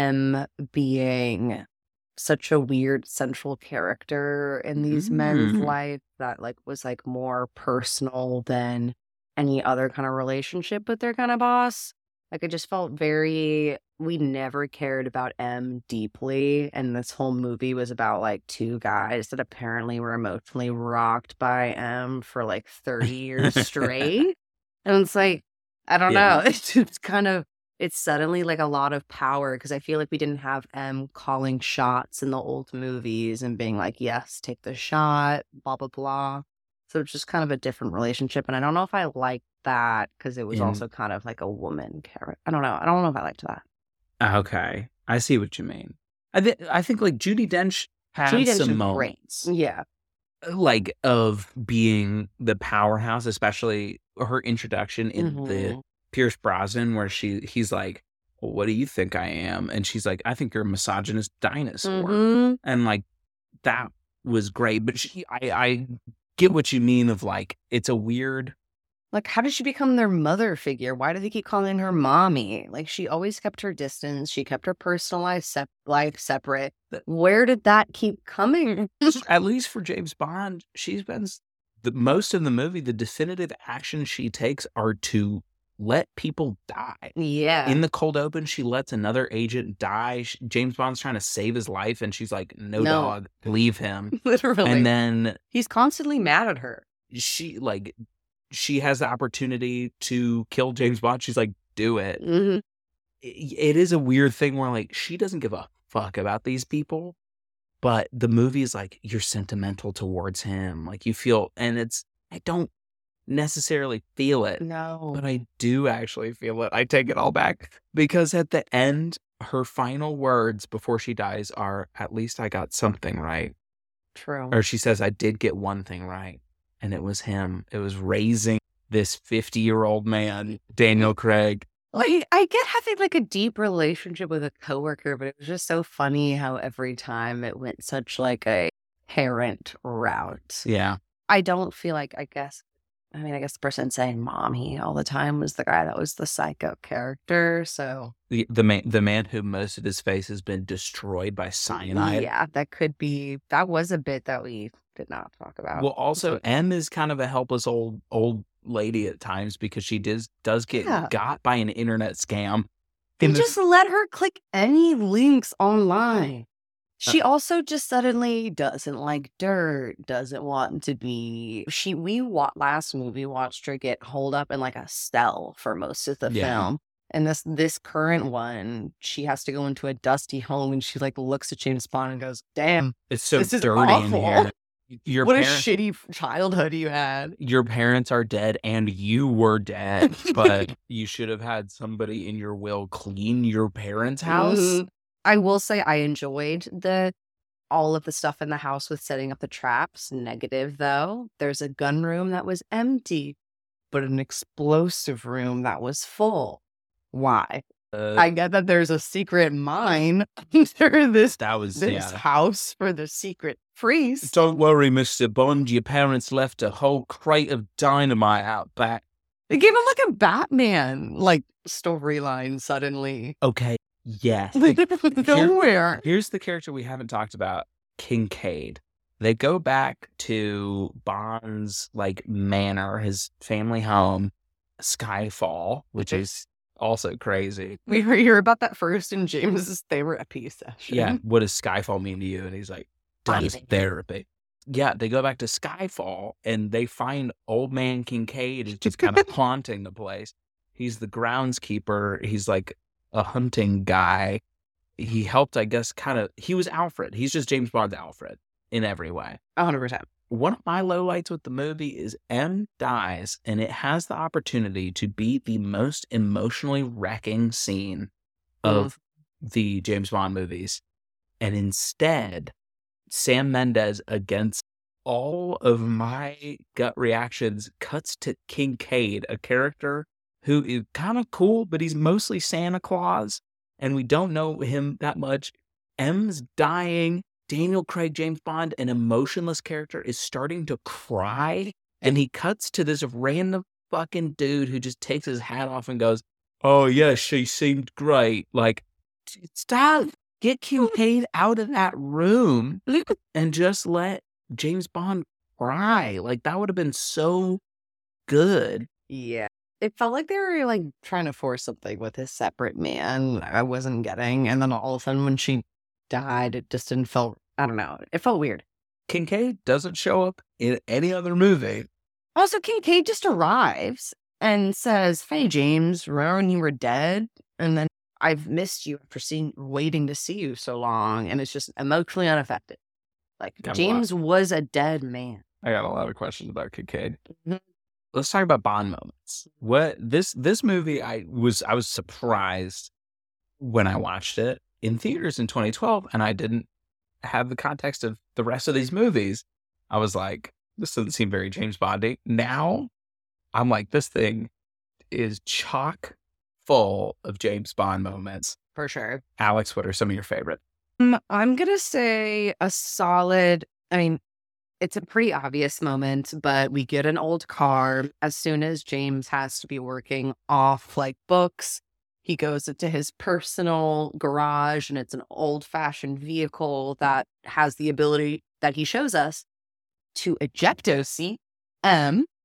M being such a weird central character in these men's Mm. life that like was like more personal than any other kind of relationship with their kind of boss. Like it just felt very we never cared about M deeply, and this whole movie was about like two guys that apparently were emotionally rocked by M for like thirty years straight. And it's like, I don't Yeah. know. It's just kind of, it's suddenly like a lot of power because I feel like we didn't have M calling shots in the old movies and being like, yes, take the shot, blah, blah, blah. So it's just kind of a different relationship. And I don't know if I liked that because it was In- also kind of like a woman character. I don't know. I don't know if I liked that. Okay, I see what you mean. I think I think like Judi Dench had Judi Dench some was great. moments Yeah. like of being the powerhouse, especially her introduction in the Mhm. Pierce Brosnan, where she he's like, well, "What do you think I am?" And she's like, "I think you're a misogynist dinosaur." Mhm. And like that was great. But she, I I get what you mean of like it's a weird. Like, how did she become their mother figure? Why do they keep calling her mommy? Like, she always kept her distance. She kept her personal life, sep- life separate. Where did that keep coming? At least for James Bond, she's been s- the most of the movie. The definitive actions she takes are to let people die. Yeah. In the cold open, she lets another agent die. Sh- James Bond's trying to save his life, and she's like, no, No. dog, leave him. Literally. And then he's constantly mad at her. she, like, she has the opportunity to kill James Bond. She's like, do it. Mhm. It, it is a weird thing where, like, she doesn't give a fuck about these people, but the movie is like, you're sentimental towards him. Like, you feel, and it's, I don't necessarily feel it, No. but I do actually feel it. I take it all back, because at the end, her final words before she dies are, at least I got something right. True. Or she says, I did get one thing right. And it was him. It was raising this fifty-year-old man, Daniel Craig. Like, I get having like a deep relationship with a coworker, but it was just so funny how every time it went such like a parent route. Yeah. I don't feel like, I guess, I mean, I guess the person saying mommy all the time was the guy that was the psycho character. So The, the man the man who most of his face has been destroyed by cyanide. yeah, that could be, that was a bit that we did not talk about. Well, also, M is kind of a helpless old old lady at times, because she does does get Yeah. got by an internet scam. They In the- just let her click any links online. She also just suddenly doesn't like dirt, doesn't want to be. She we wa- last movie watched her get holed up in like a cell for most of the Yeah. film. And this this current one, she has to go into a dusty home, and she like looks at James Bond and goes, "Damn, It's so this is dirty in awful. here. Your what a parents, shitty childhood you had." your parents are dead, and you were dead, but you should have had somebody in your will clean your parents' house. Mhm. I will say I enjoyed the all of the stuff in the house with setting up the traps. Negative though, there's a gun room that was empty, but an explosive room that was full. Why? Uh, I get that there's a secret mine under this that was this yeah. house for the secret priest. Don't worry, Mister Bond. Your parents left a whole crate of dynamite out back. They gave him like a Batman like storyline suddenly. Okay, yes. Like nowhere. Here's the character we haven't talked about, Kincaid. They go back to Bond's like manor, his family home, Skyfall, which is also crazy. We hear about that first in James's therapy session. Yeah, what does Skyfall mean to you? And he's like, that is Breathing. therapy. Yeah, they go back to Skyfall and they find old man Kincaid is just kind of haunting the place. He's the groundskeeper. He's like a hunting guy. He helped, I guess, kind of, he was Alfred. He's just James Bond's Alfred in every way. one hundred percent. One of my lowlights with the movie is M dies, and it has the opportunity to be the most emotionally wrecking scene of the James Bond movies. And instead, Sam Mendes, against all of my gut reactions, cuts to Kincaid, a character who is kind of cool, but he's mostly Santa Claus, and we don't know him that much. M's dying. Daniel Craig, James Bond, an emotionless character, is starting to cry, and he cuts to this random fucking dude who just takes his hat off and goes, "Oh yeah, she seemed great." Like, stop. Get Kincaid out of that room and just let James Bond cry. Like, that would have been so good. Yeah. It felt like they were like trying to force something with his separate man I wasn't getting. And then all of a sudden when she died, it just didn't feel, I don't know. It felt weird. Kincaid doesn't show up in any other movie. Also, Kincaid just arrives and says, "Hey, James, remember when you were dead? And then I've missed you after seeing, waiting to see you so long." And it's just emotionally unaffected. Like, Got a James was a dead man. I got a lot of questions about Kincaid. Mhm. Let's talk about Bond moments. What this this movie, I was I was surprised when I watched it in theaters in twenty twelve, and I didn't have the context of the rest of these movies. I was like, this doesn't seem very James Bondy. Now, I'm like, this thing is chock full of James Bond moments. For sure. Alex, what are some of your favorite? Um, I'm going to say a solid, I mean, it's a pretty obvious moment, but we get an old car. As soon as James has to be working off like books, he goes into his personal garage, and it's an old fashioned vehicle that has the ability that he shows us to ejecto seat M,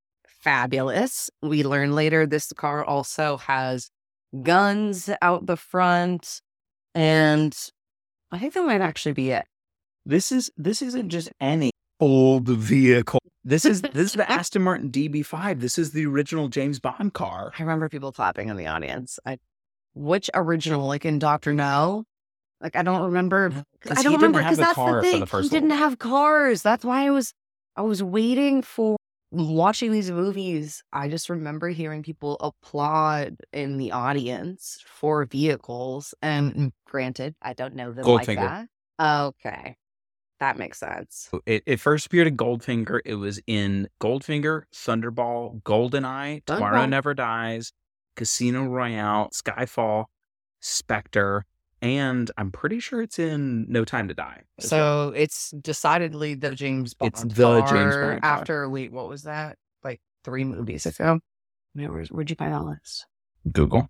fabulous. We learn later this car also has guns out the front, and I think that might actually be it. This is this isn't just any old vehicle. This is this is the Aston Martin D B five. This is the original James Bond car. I remember people clapping in the audience. I, which original, like in Doctor No? Like I don't remember. I don't remember because that's the thing. The he didn't have cars. That's why I was I was waiting for watching these movies. I just remember hearing people applaud in the audience for vehicles. And granted, I don't know them like that. Okay. That makes sense. It, it first appeared in Goldfinger. It was in Goldfinger, Thunderball, Goldeneye, Thunderball. Tomorrow Never Dies, Casino Royale, Skyfall, Spectre, and I'm pretty sure it's in No Time to Die. So well. It's decidedly the James Bond. It's the car James Bond car. After, wait, what was that? Like three movies ago? Where, where'd you find that list? Google.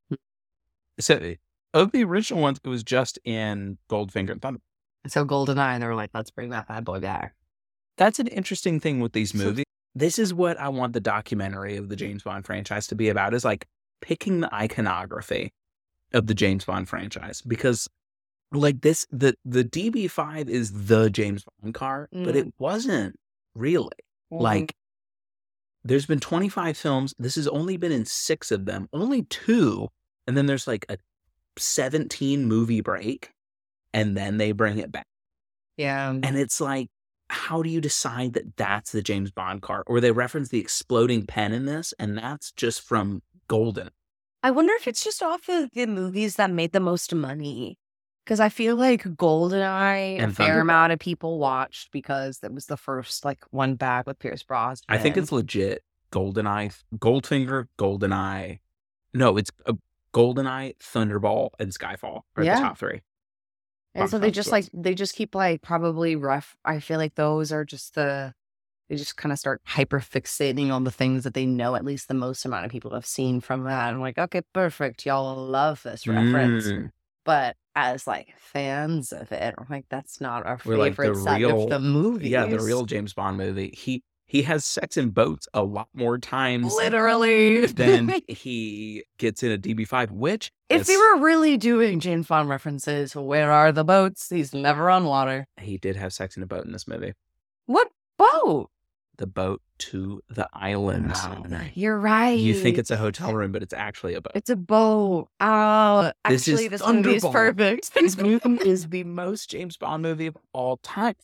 So of the original ones, it was just in Goldfinger and Thunderball. So Goldeneye, and they were like, let's bring that bad boy back. That's an interesting thing with these movies. This is what I want the documentary of the James Bond franchise to be about, is like picking the iconography of the James Bond franchise. Because like this, the, the D B five is the James Bond car, mm. but it wasn't really. Mm. Like there's been twenty-five films. This has only been in six of them, only two. And then there's like a seventeen movie break. And then they bring it back. Yeah. And it's like, how do you decide that that's the James Bond car? Or they reference the exploding pen in this, and that's just from Golden. I wonder if it's just off of the movies that made the most money. Because I feel like Goldeneye, and a fair amount of people watched because that was the first like one back with Pierce Brosnan. I think it's legit Goldeneye, Goldfinger, Goldeneye. No, it's a Goldeneye, Thunderball, and Skyfall are yeah. the top three. And so they just like, they just keep like probably rough. I feel like those are just the, they just kind of start hyper fixating on the things that they know at least the most amount of people have seen from that. I'm like, okay, perfect. Y'all love this reference. Mm. But as like fans of it, I'm like, that's not our We're favorite like side real, of the movie. Yeah, the real James Bond movie. He he has sex in boats a lot more times. Literally. Than he gets in a D B five, which... If they were really doing James Bond references, where are the boats? He's never on water. He did have sex in a boat in this movie. What boat? The boat to the island. Oh, you're right. You think it's a hotel room, but it's actually a boat. It's a boat. Oh, this actually, is this movie is perfect. This movie is the most James Bond movie of all time.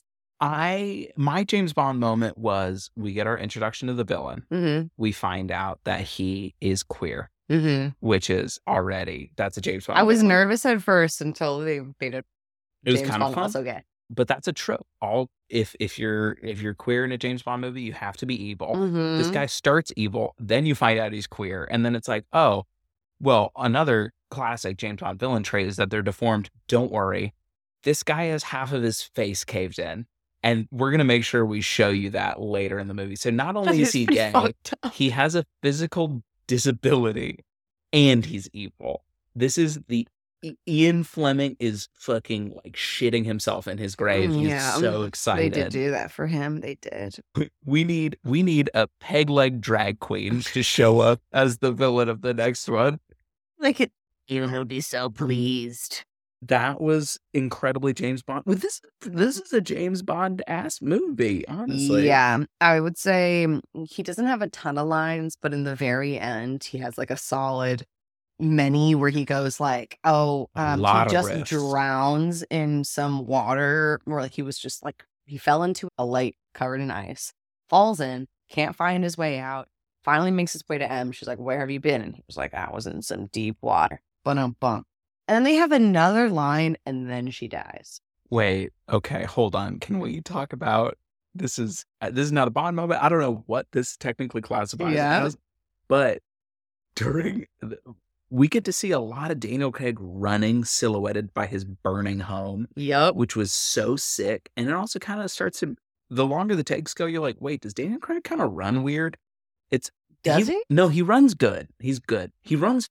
I my James Bond moment was we get our introduction to the villain. Mm-hmm. We find out that he is queer. Mm-hmm. Which is already, that's a James Bond. I was nervous at first until they made it. It was kind of fun. Also gay. But that's a trope. All if if you're if you're queer in a James Bond movie, you have to be evil. Mm-hmm. This guy starts evil, then you find out he's queer, and then it's like, oh, well, another classic James Bond villain trait is that they're deformed. Don't worry, this guy has half of his face caved in. And we're going to make sure we show you that later in the movie. So not only is he gay, he has a physical disability and he's evil. This is the Ian Fleming is fucking like shitting himself in his grave. He's yeah, so excited. They did do that for him. They did. We need we need a peg leg drag queen to show up as the villain of the next one. Like it, he'll be so pleased. That was incredibly James Bond. Well, this this is a James Bond ass movie, honestly. Yeah, I would say he doesn't have a ton of lines, but in the very end, he has like a solid many where he goes like, "Oh, um, he just riffs. drowns in some water," or like he was just like he fell into a lake covered in ice, falls in, can't find his way out, finally makes his way to M. She's like, "Where have you been?" And he was like, "I was in some deep water." Bum bum. And then they have another line, and then she dies. Wait, okay, hold on. Can we talk about this? Is uh, this is not a Bond moment? I don't know what this technically classifies yeah. as, but during the, we get to see a lot of Daniel Craig running silhouetted by his burning home. Yep, which was so sick. And it also kind of starts to. The longer the takes go, you're like, wait, does Daniel Craig kind of run weird? It's does he, he? No, he runs good. He's good. He runs.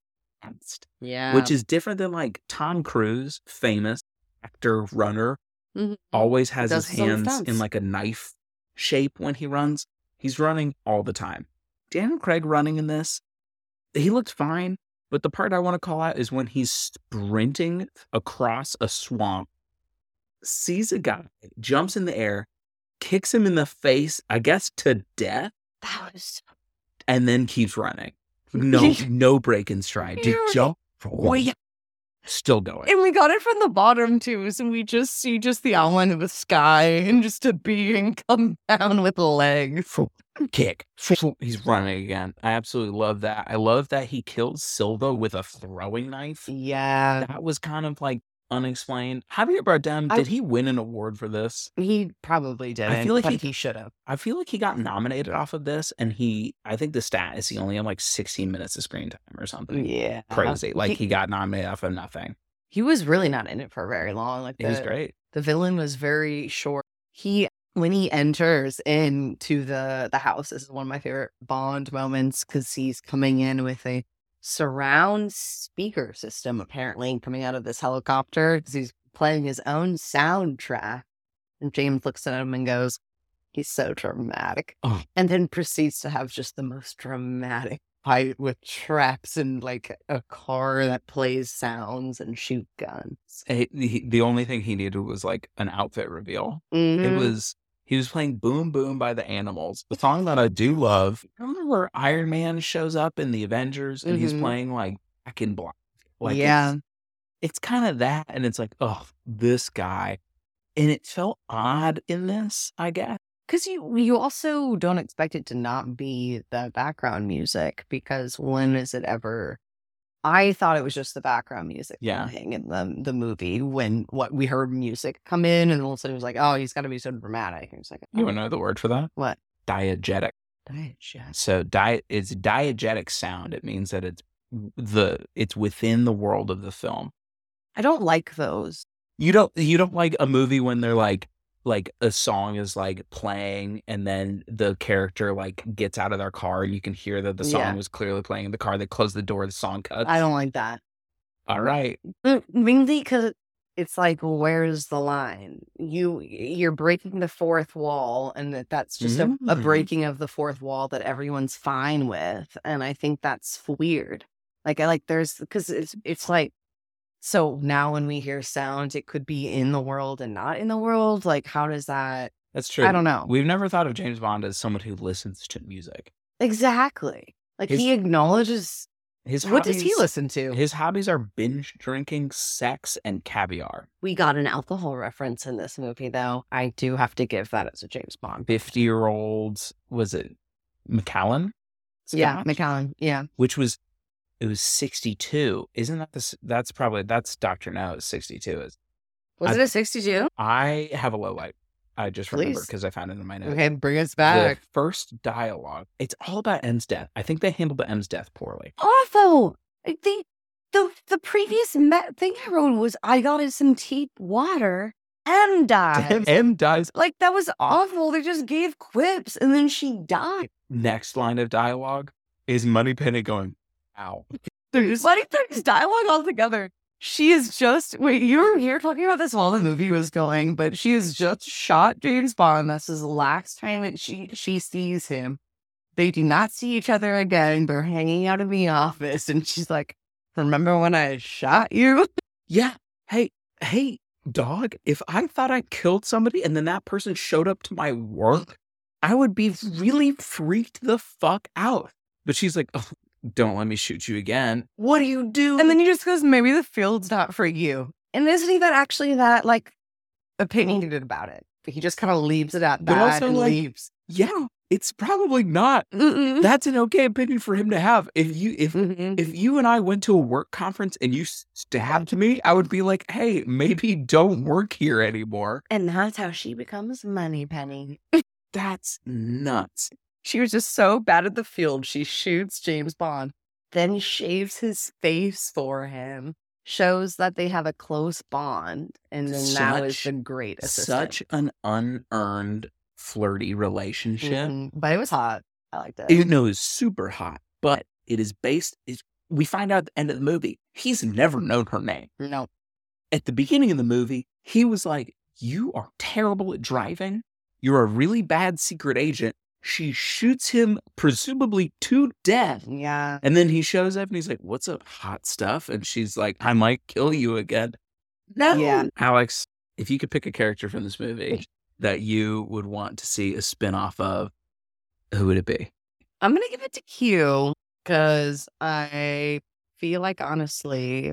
Yeah, which is different than like Tom Cruise, famous actor runner, mm-hmm. always has his his hands in like a knife shape when he runs. He's running all the time. Daniel Craig running in this, he looked fine. But the part I want to call out is when he's sprinting across a swamp, sees a guy, jumps in the air, kicks him in the face, I guess to death, That was and then keeps running. No, no break in stride. Just You're- jump. Wait. Still going. And we got it from the bottom too, so we just see just the outline of the sky and just a being come down with legs. Kick. He's running again. I absolutely love that. I love that he killed Silva with a throwing knife. Yeah, That was kind of like unexplained. Javier Bardem, I- did he win an award for this? he probably didn't. feel like but he- he should have. I feel like he got nominated off of this, and he, I think the stat is he only had like sixteen minutes of screen time or something. Yeah, Crazy. Like he, he got nominated off of nothing. he was really not in it for very long. Like It was the- great. The villain was very short. He when he enters into the the house, this is one of my favorite Bond moments because he's coming in with a surround speaker system, apparently coming out of this helicopter because he's playing his own soundtrack. And James looks at him and goes, "He's so dramatic," Oh. and then proceeds to have just the most dramatic fight with traps and like a car that plays sounds and shoot guns. He- he- the only thing he needed was like an outfit reveal. It Mhm. was he was playing Boom Boom by the Animals. The song that I do love. Remember where Iron Man shows up in the Avengers and he's Mhm. playing like Back in Black. Like Yeah. it's, it's kind of that, and it's like, oh, this guy. And it felt odd in this, I guess. Because you you also don't expect it to not be the background music because when is it ever? I thought it was just the background music Yeah. playing in the the movie when what we heard music come in and all of a sudden it was like, oh, he's got to be so dramatic. And it's like, You oh, want to know the word for that? what? Diegetic. Digest. So di- it's diegetic sound. It means that it's the it's within the world of the film. I don't like those. You don't you don't like a movie when they're like like a song is like playing and then the character like gets out of their car and you can hear that the song Yeah. was clearly playing in the car. They close the door, the song cuts. I don't like that. All right. Mm, Mainly because it's like, where's the line? You you're breaking the fourth wall, and that that's just a, a Mm. breaking of the fourth wall that everyone's fine with, and I think that's weird. Like I like there's because it's it's like so now when we hear sound, it could be in the world and not in the world. Like how does that? That's true. I don't know We've never thought of James Bond as someone who listens to music. exactly. Like His- he acknowledges. His What does he hobbies- listen to? His hobbies are binge drinking, sex, and caviar. We got an alcohol reference in this movie, though. I do have to give that as a James Bond. fifty year olds, was it Macallan? Yeah, Scotch? Macallan. Yeah. Which was, it was sixty-two. Isn't that the, s- that's probably, that's Doctor No's sixty-two. Is Was I- it a sixty-two? I have a low light. I just remember Please. because I found it in my notes. Okay, bring us The back. first dialogue, it's all about M's death. I think they handled the M's death poorly. Awful. The the the previous me- thing I wrote was I got in some cheap water and died. M dies. Like that was awful. They just gave quips and then she died. Next line of dialogue is Moneypenny going, ow. There's like there's dialogue altogether. She is just wait. You were here talking about this while the movie was going, but she has just shot James Bond. That's his last time that she she sees him. They do not see each other again. They're hanging out in the office, and she's like, "Remember when I shot you?" Yeah. Hey, hey, dog, if I thought I killed somebody and then that person showed up to my work, I would be really freaked the fuck out. But she's like, oh, don't let me shoot you again. What do you do? And then he just goes, "Maybe the field's not for you." And isn't he that actually that like opinionated about it? He just kind of leaves it at But that also, and like, leaves. yeah, it's probably not. Mm-mm. That's an okay opinion for him to have. If you if Mhm. if you and I went to a work conference and you stabbed me, I would be like, hey, maybe don't work here anymore. And that's how she becomes Moneypenny. That's nuts. She was just so bad at the field. She shoots James Bond, then shaves his face for him, shows that they have a close bond, and then now is Such- the great assistant. Such an unearned flirty relationship. Mhm. But it was hot. I liked it. Even though it's super hot, but it is based. Is we find out at the end of the movie, he's never known her name. No. At the beginning of the movie, he was like, "You are terrible at driving. You're a really bad secret agent. She shoots him presumably to death. Yeah. And then he shows up and he's like, "What's up, hot stuff?" And she's like, "I might kill you again." No. Yeah. Alex, if you could pick a character from this movie that you would want to see a spinoff of, who would it be? I'm going to give it to Q because I feel like, honestly,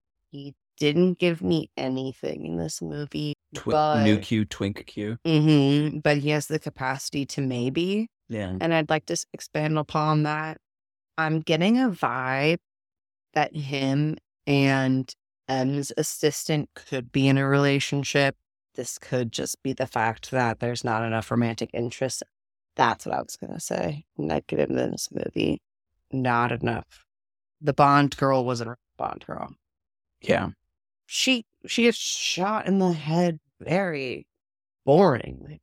he didn't give me anything in this movie. Twi- but, New Q, Twink Q. Mm-hmm, but he has the capacity to maybe. Yeah. And I'd like to s- expand upon that. I'm getting a vibe that him and M's assistant could be in a relationship. This could just be the fact that there's not enough romantic interest. That's what I was going to say. Negative in this movie. Not enough. The Bond girl wasn't a Bond girl. Yeah. She she is shot in the head very boringly.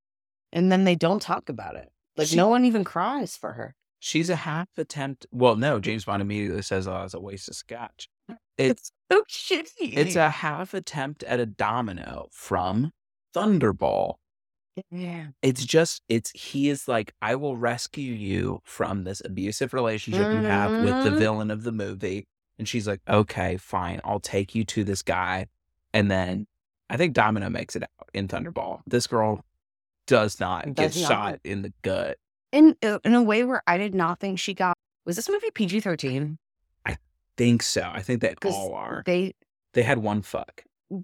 And then they don't talk about it. Like, She- no one even cries for her. She's a half attempt. Well, no, James Bond immediately says, "Oh, it's a waste of scotch." It's So shitty. it's a half attempt at a domino from Thunderball. Yeah. It's just, it's, he is like, "I will rescue you from this abusive relationship you have with the Mhm. villain of the movie." And she's like, "Okay, fine. I'll take you to this guy." And then I think Domino makes it out in Thunderball. This girl does not get Does not. shot in the gut. In uh, in a way where I did not think she got. Was this movie P G thirteen? Think so. I think they 'Cause all are. They They had one fuck.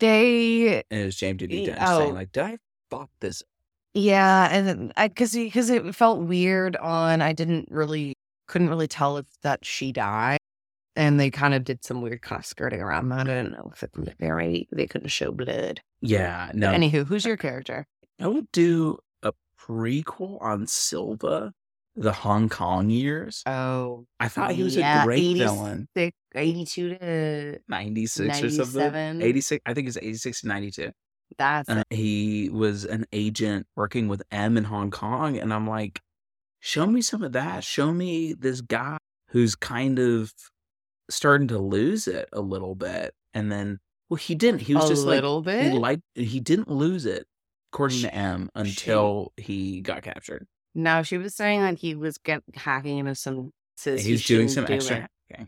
they And it was James Duty E- Dench oh. saying, like, "Did I fuck this?" yeah, and then I because because it felt weird on. I didn't really couldn't really tell if that she died, and they kind of did some weird kind of skirting around that. I don't know if it was very they couldn't show blood. Yeah, no. Anywho, who's your character? I would do a prequel on Silva, the Hong Kong years. Oh, I thought he was yeah, a great eighty-six villain. eighty-two to ninety-six or something. ninety-seven. eighty-six. I think it's eighty-six to ninety-two. That's Uh, he was an agent working with M in Hong Kong. And I'm like, show me some of that. Show me this guy who's kind of starting to lose it a little bit. And then, well, he didn't. He was a just like, little he bit. liked, he didn't lose it, according to M, until he got captured. No, she was saying that he was get hacking into some. Says He was doing shouldn't some do extra it. hacking.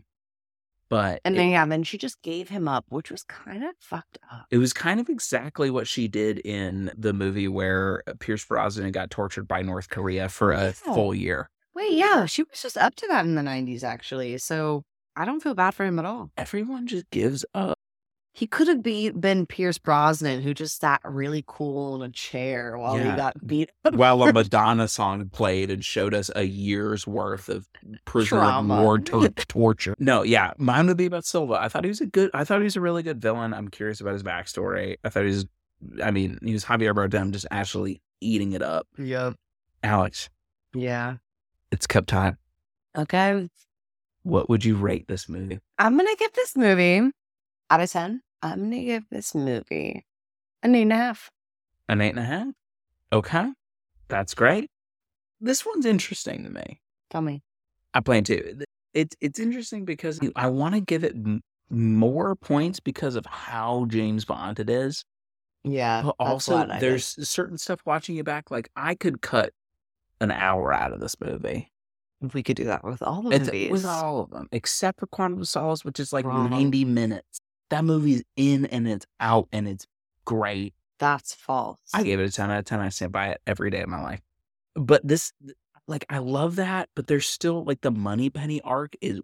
But And it, then yeah, then she just gave him up, which was kind of fucked up. it was kind of exactly what she did in the movie where Pierce Brosnan got tortured by North Korea for a Yeah. full year. Wait, yeah, she was just up to that in the nineties, actually. So I don't feel bad for him at all. Everyone just gives up. He could have be, been Pierce Brosnan, who just sat really cool in a chair while Yeah. he got beat up. While a Madonna song played and showed us a year's worth of prisoner of Trauma. war to- torture. No, yeah, mine would be about Silva. I thought he was a good. I thought he was a really good villain. I'm curious about his backstory. I thought he was. I mean, he was Javier Bardem just actually eating it up. Yep. Alex, Yeah. it's cup time. Okay. What would you rate this movie? I'm going to give this movie, out of ten, I'm going to give this movie an eight and a half. An eight and a half? Okay. That's great. This one's interesting to me. Tell me. I plan to. It's it's interesting because I want to give it m- more points because of how James Bond it is. Yeah. But that's also, what I there's certain stuff watching it back. Like, I could cut an hour out of this movie. think. We could do that with all the It's, movies. with all of them, except for Quantum of Solace, which is like Wrong. ninety minutes. That movie's in and it's out and it's great. That's false. I gave it a ten out of ten. I stand by it every day of my life. But this, like, I love that, but there's still, like, the Moneypenny arc is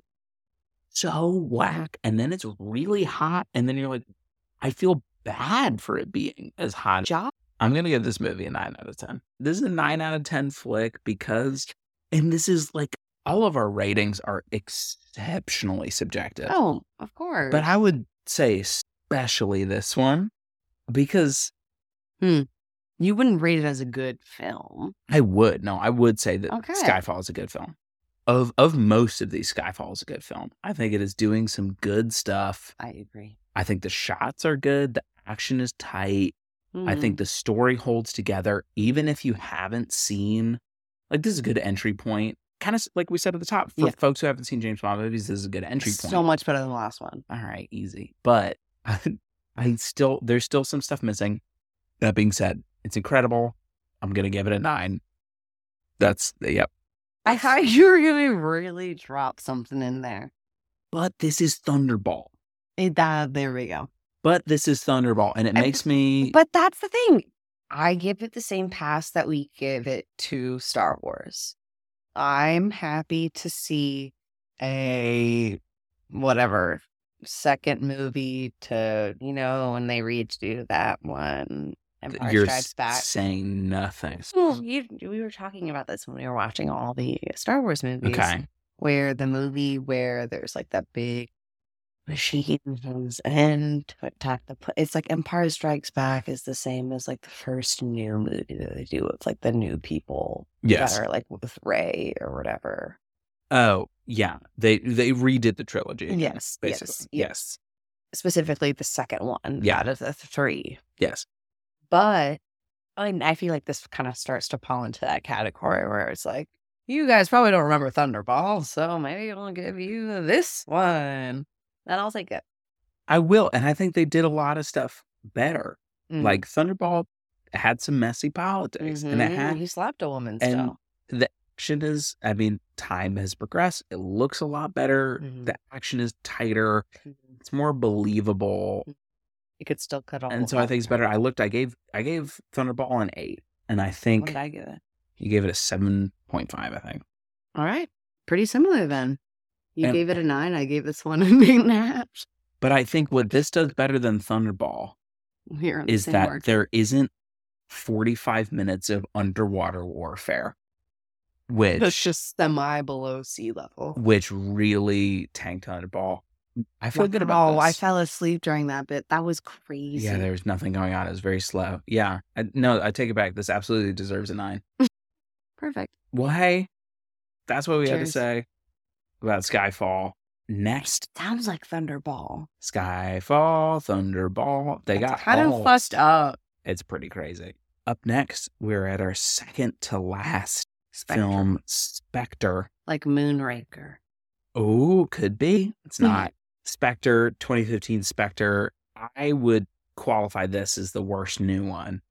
so whack. And then it's really hot. And then you're like, I feel bad for it being as hot. Job. I'm going to give this movie a nine out of ten. This is a nine out of ten flick because, and this is like, all of our ratings are exceptionally subjective. Oh, of course. But I would say especially this one because you wouldn't rate it as a good film. I would. No, I would say that Okay. Skyfall is a good film. Of of most of these, Skyfall is a good film. I think it is doing some good stuff. I agree. I think the shots are good. The action is tight. I think the story holds together. Even if you haven't seen, like, this is a good entry point. Kind of like we said at the top, for Yeah. folks who haven't seen James Bond movies, this is a good entry Mhm. point. So much better than the last one. All right, easy. But I, I still, there's still some stuff missing. That being said, it's incredible. I'm going to give it a nine. That's, yep. I thought you were going to really drop something in there. But this is Thunderball. It, that, there we go. But this is Thunderball. And it I- makes me. But that's the thing. I give it the same pass that we give it to Star Wars. I'm happy to see a whatever second movie to, you know, when they redo that one. Empire You're Strikes Back. saying nothing. Well, you, we were talking about this when we were watching all the Star Wars movies. Okay. Where the movie where there's like that big machines and to attack the pla- it's like Empire Strikes Back is the same as like the first new movie that they do with like the new people Yes. that are like with Rey or whatever. Oh, yeah. They they redid the trilogy. again, Yes, Basically. yes, yes. Specifically the second one Yeah. out of the three. Yes. But I, I feel like this kind of starts to fall into that category where it's like, you guys probably don't remember Thunderball, so maybe I'll give you this one. And I'll take it. I will. And I think they did a lot of stuff better. Mm. Like Thunderball had some messy politics. And it Mhm. had He slapped a woman and still. the action is, I mean, time has progressed. It looks a lot better. Mhm. The action is tighter. It's more believable. You could still cut all And of so I that think it's part. better. I looked, I gave I gave Thunderball an eight. And I What think did I give it? you gave it a seven point five, I think. All right. Pretty similar then. You And- gave it a nine. I gave this one an eight and a half. But I think what this does better than Thunderball We're on the is same that mark. there isn't forty-five minutes of underwater warfare, That's which just semi below sea level. which really tanked Thunderball. I feel good about Oh, I this. fell asleep during that bit. That was crazy. Yeah, there was nothing going on. It was very slow. Yeah, I, no, I take it back. This absolutely deserves a nine. Perfect. Well, hey, that's what we had to Cheers. say about Skyfall. Next, Sounds like Thunderball. Skyfall, Thunderball. They got kind of all- fucked up. It's pretty crazy. Up next, we're at our second to last Spectre. film, Spectre. Like Moonraker. Oh, could be. It's Hmm. not. Spectre, twenty fifteen Spectre. I would qualify this as the worst new one.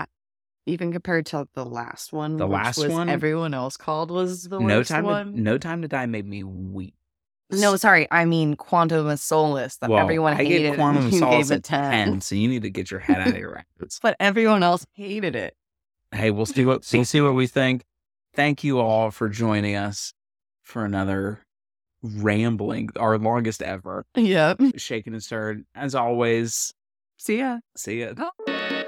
Even compared to the last one, The which last was one? everyone else called was the No worst time, one. to, no time to Die made me weep. No, sorry, I mean Quantum of Solace that Well, everyone I hated. gave Quantum of you Solace gave a it ten. ten, so you need to get your head out of your records. But everyone else hated it. Hey, we'll see what we'll see what we think. Thank you all for joining us for another rambling, our longest ever. Yep. Shaken and stirred. As always, See ya. see ya. Oh.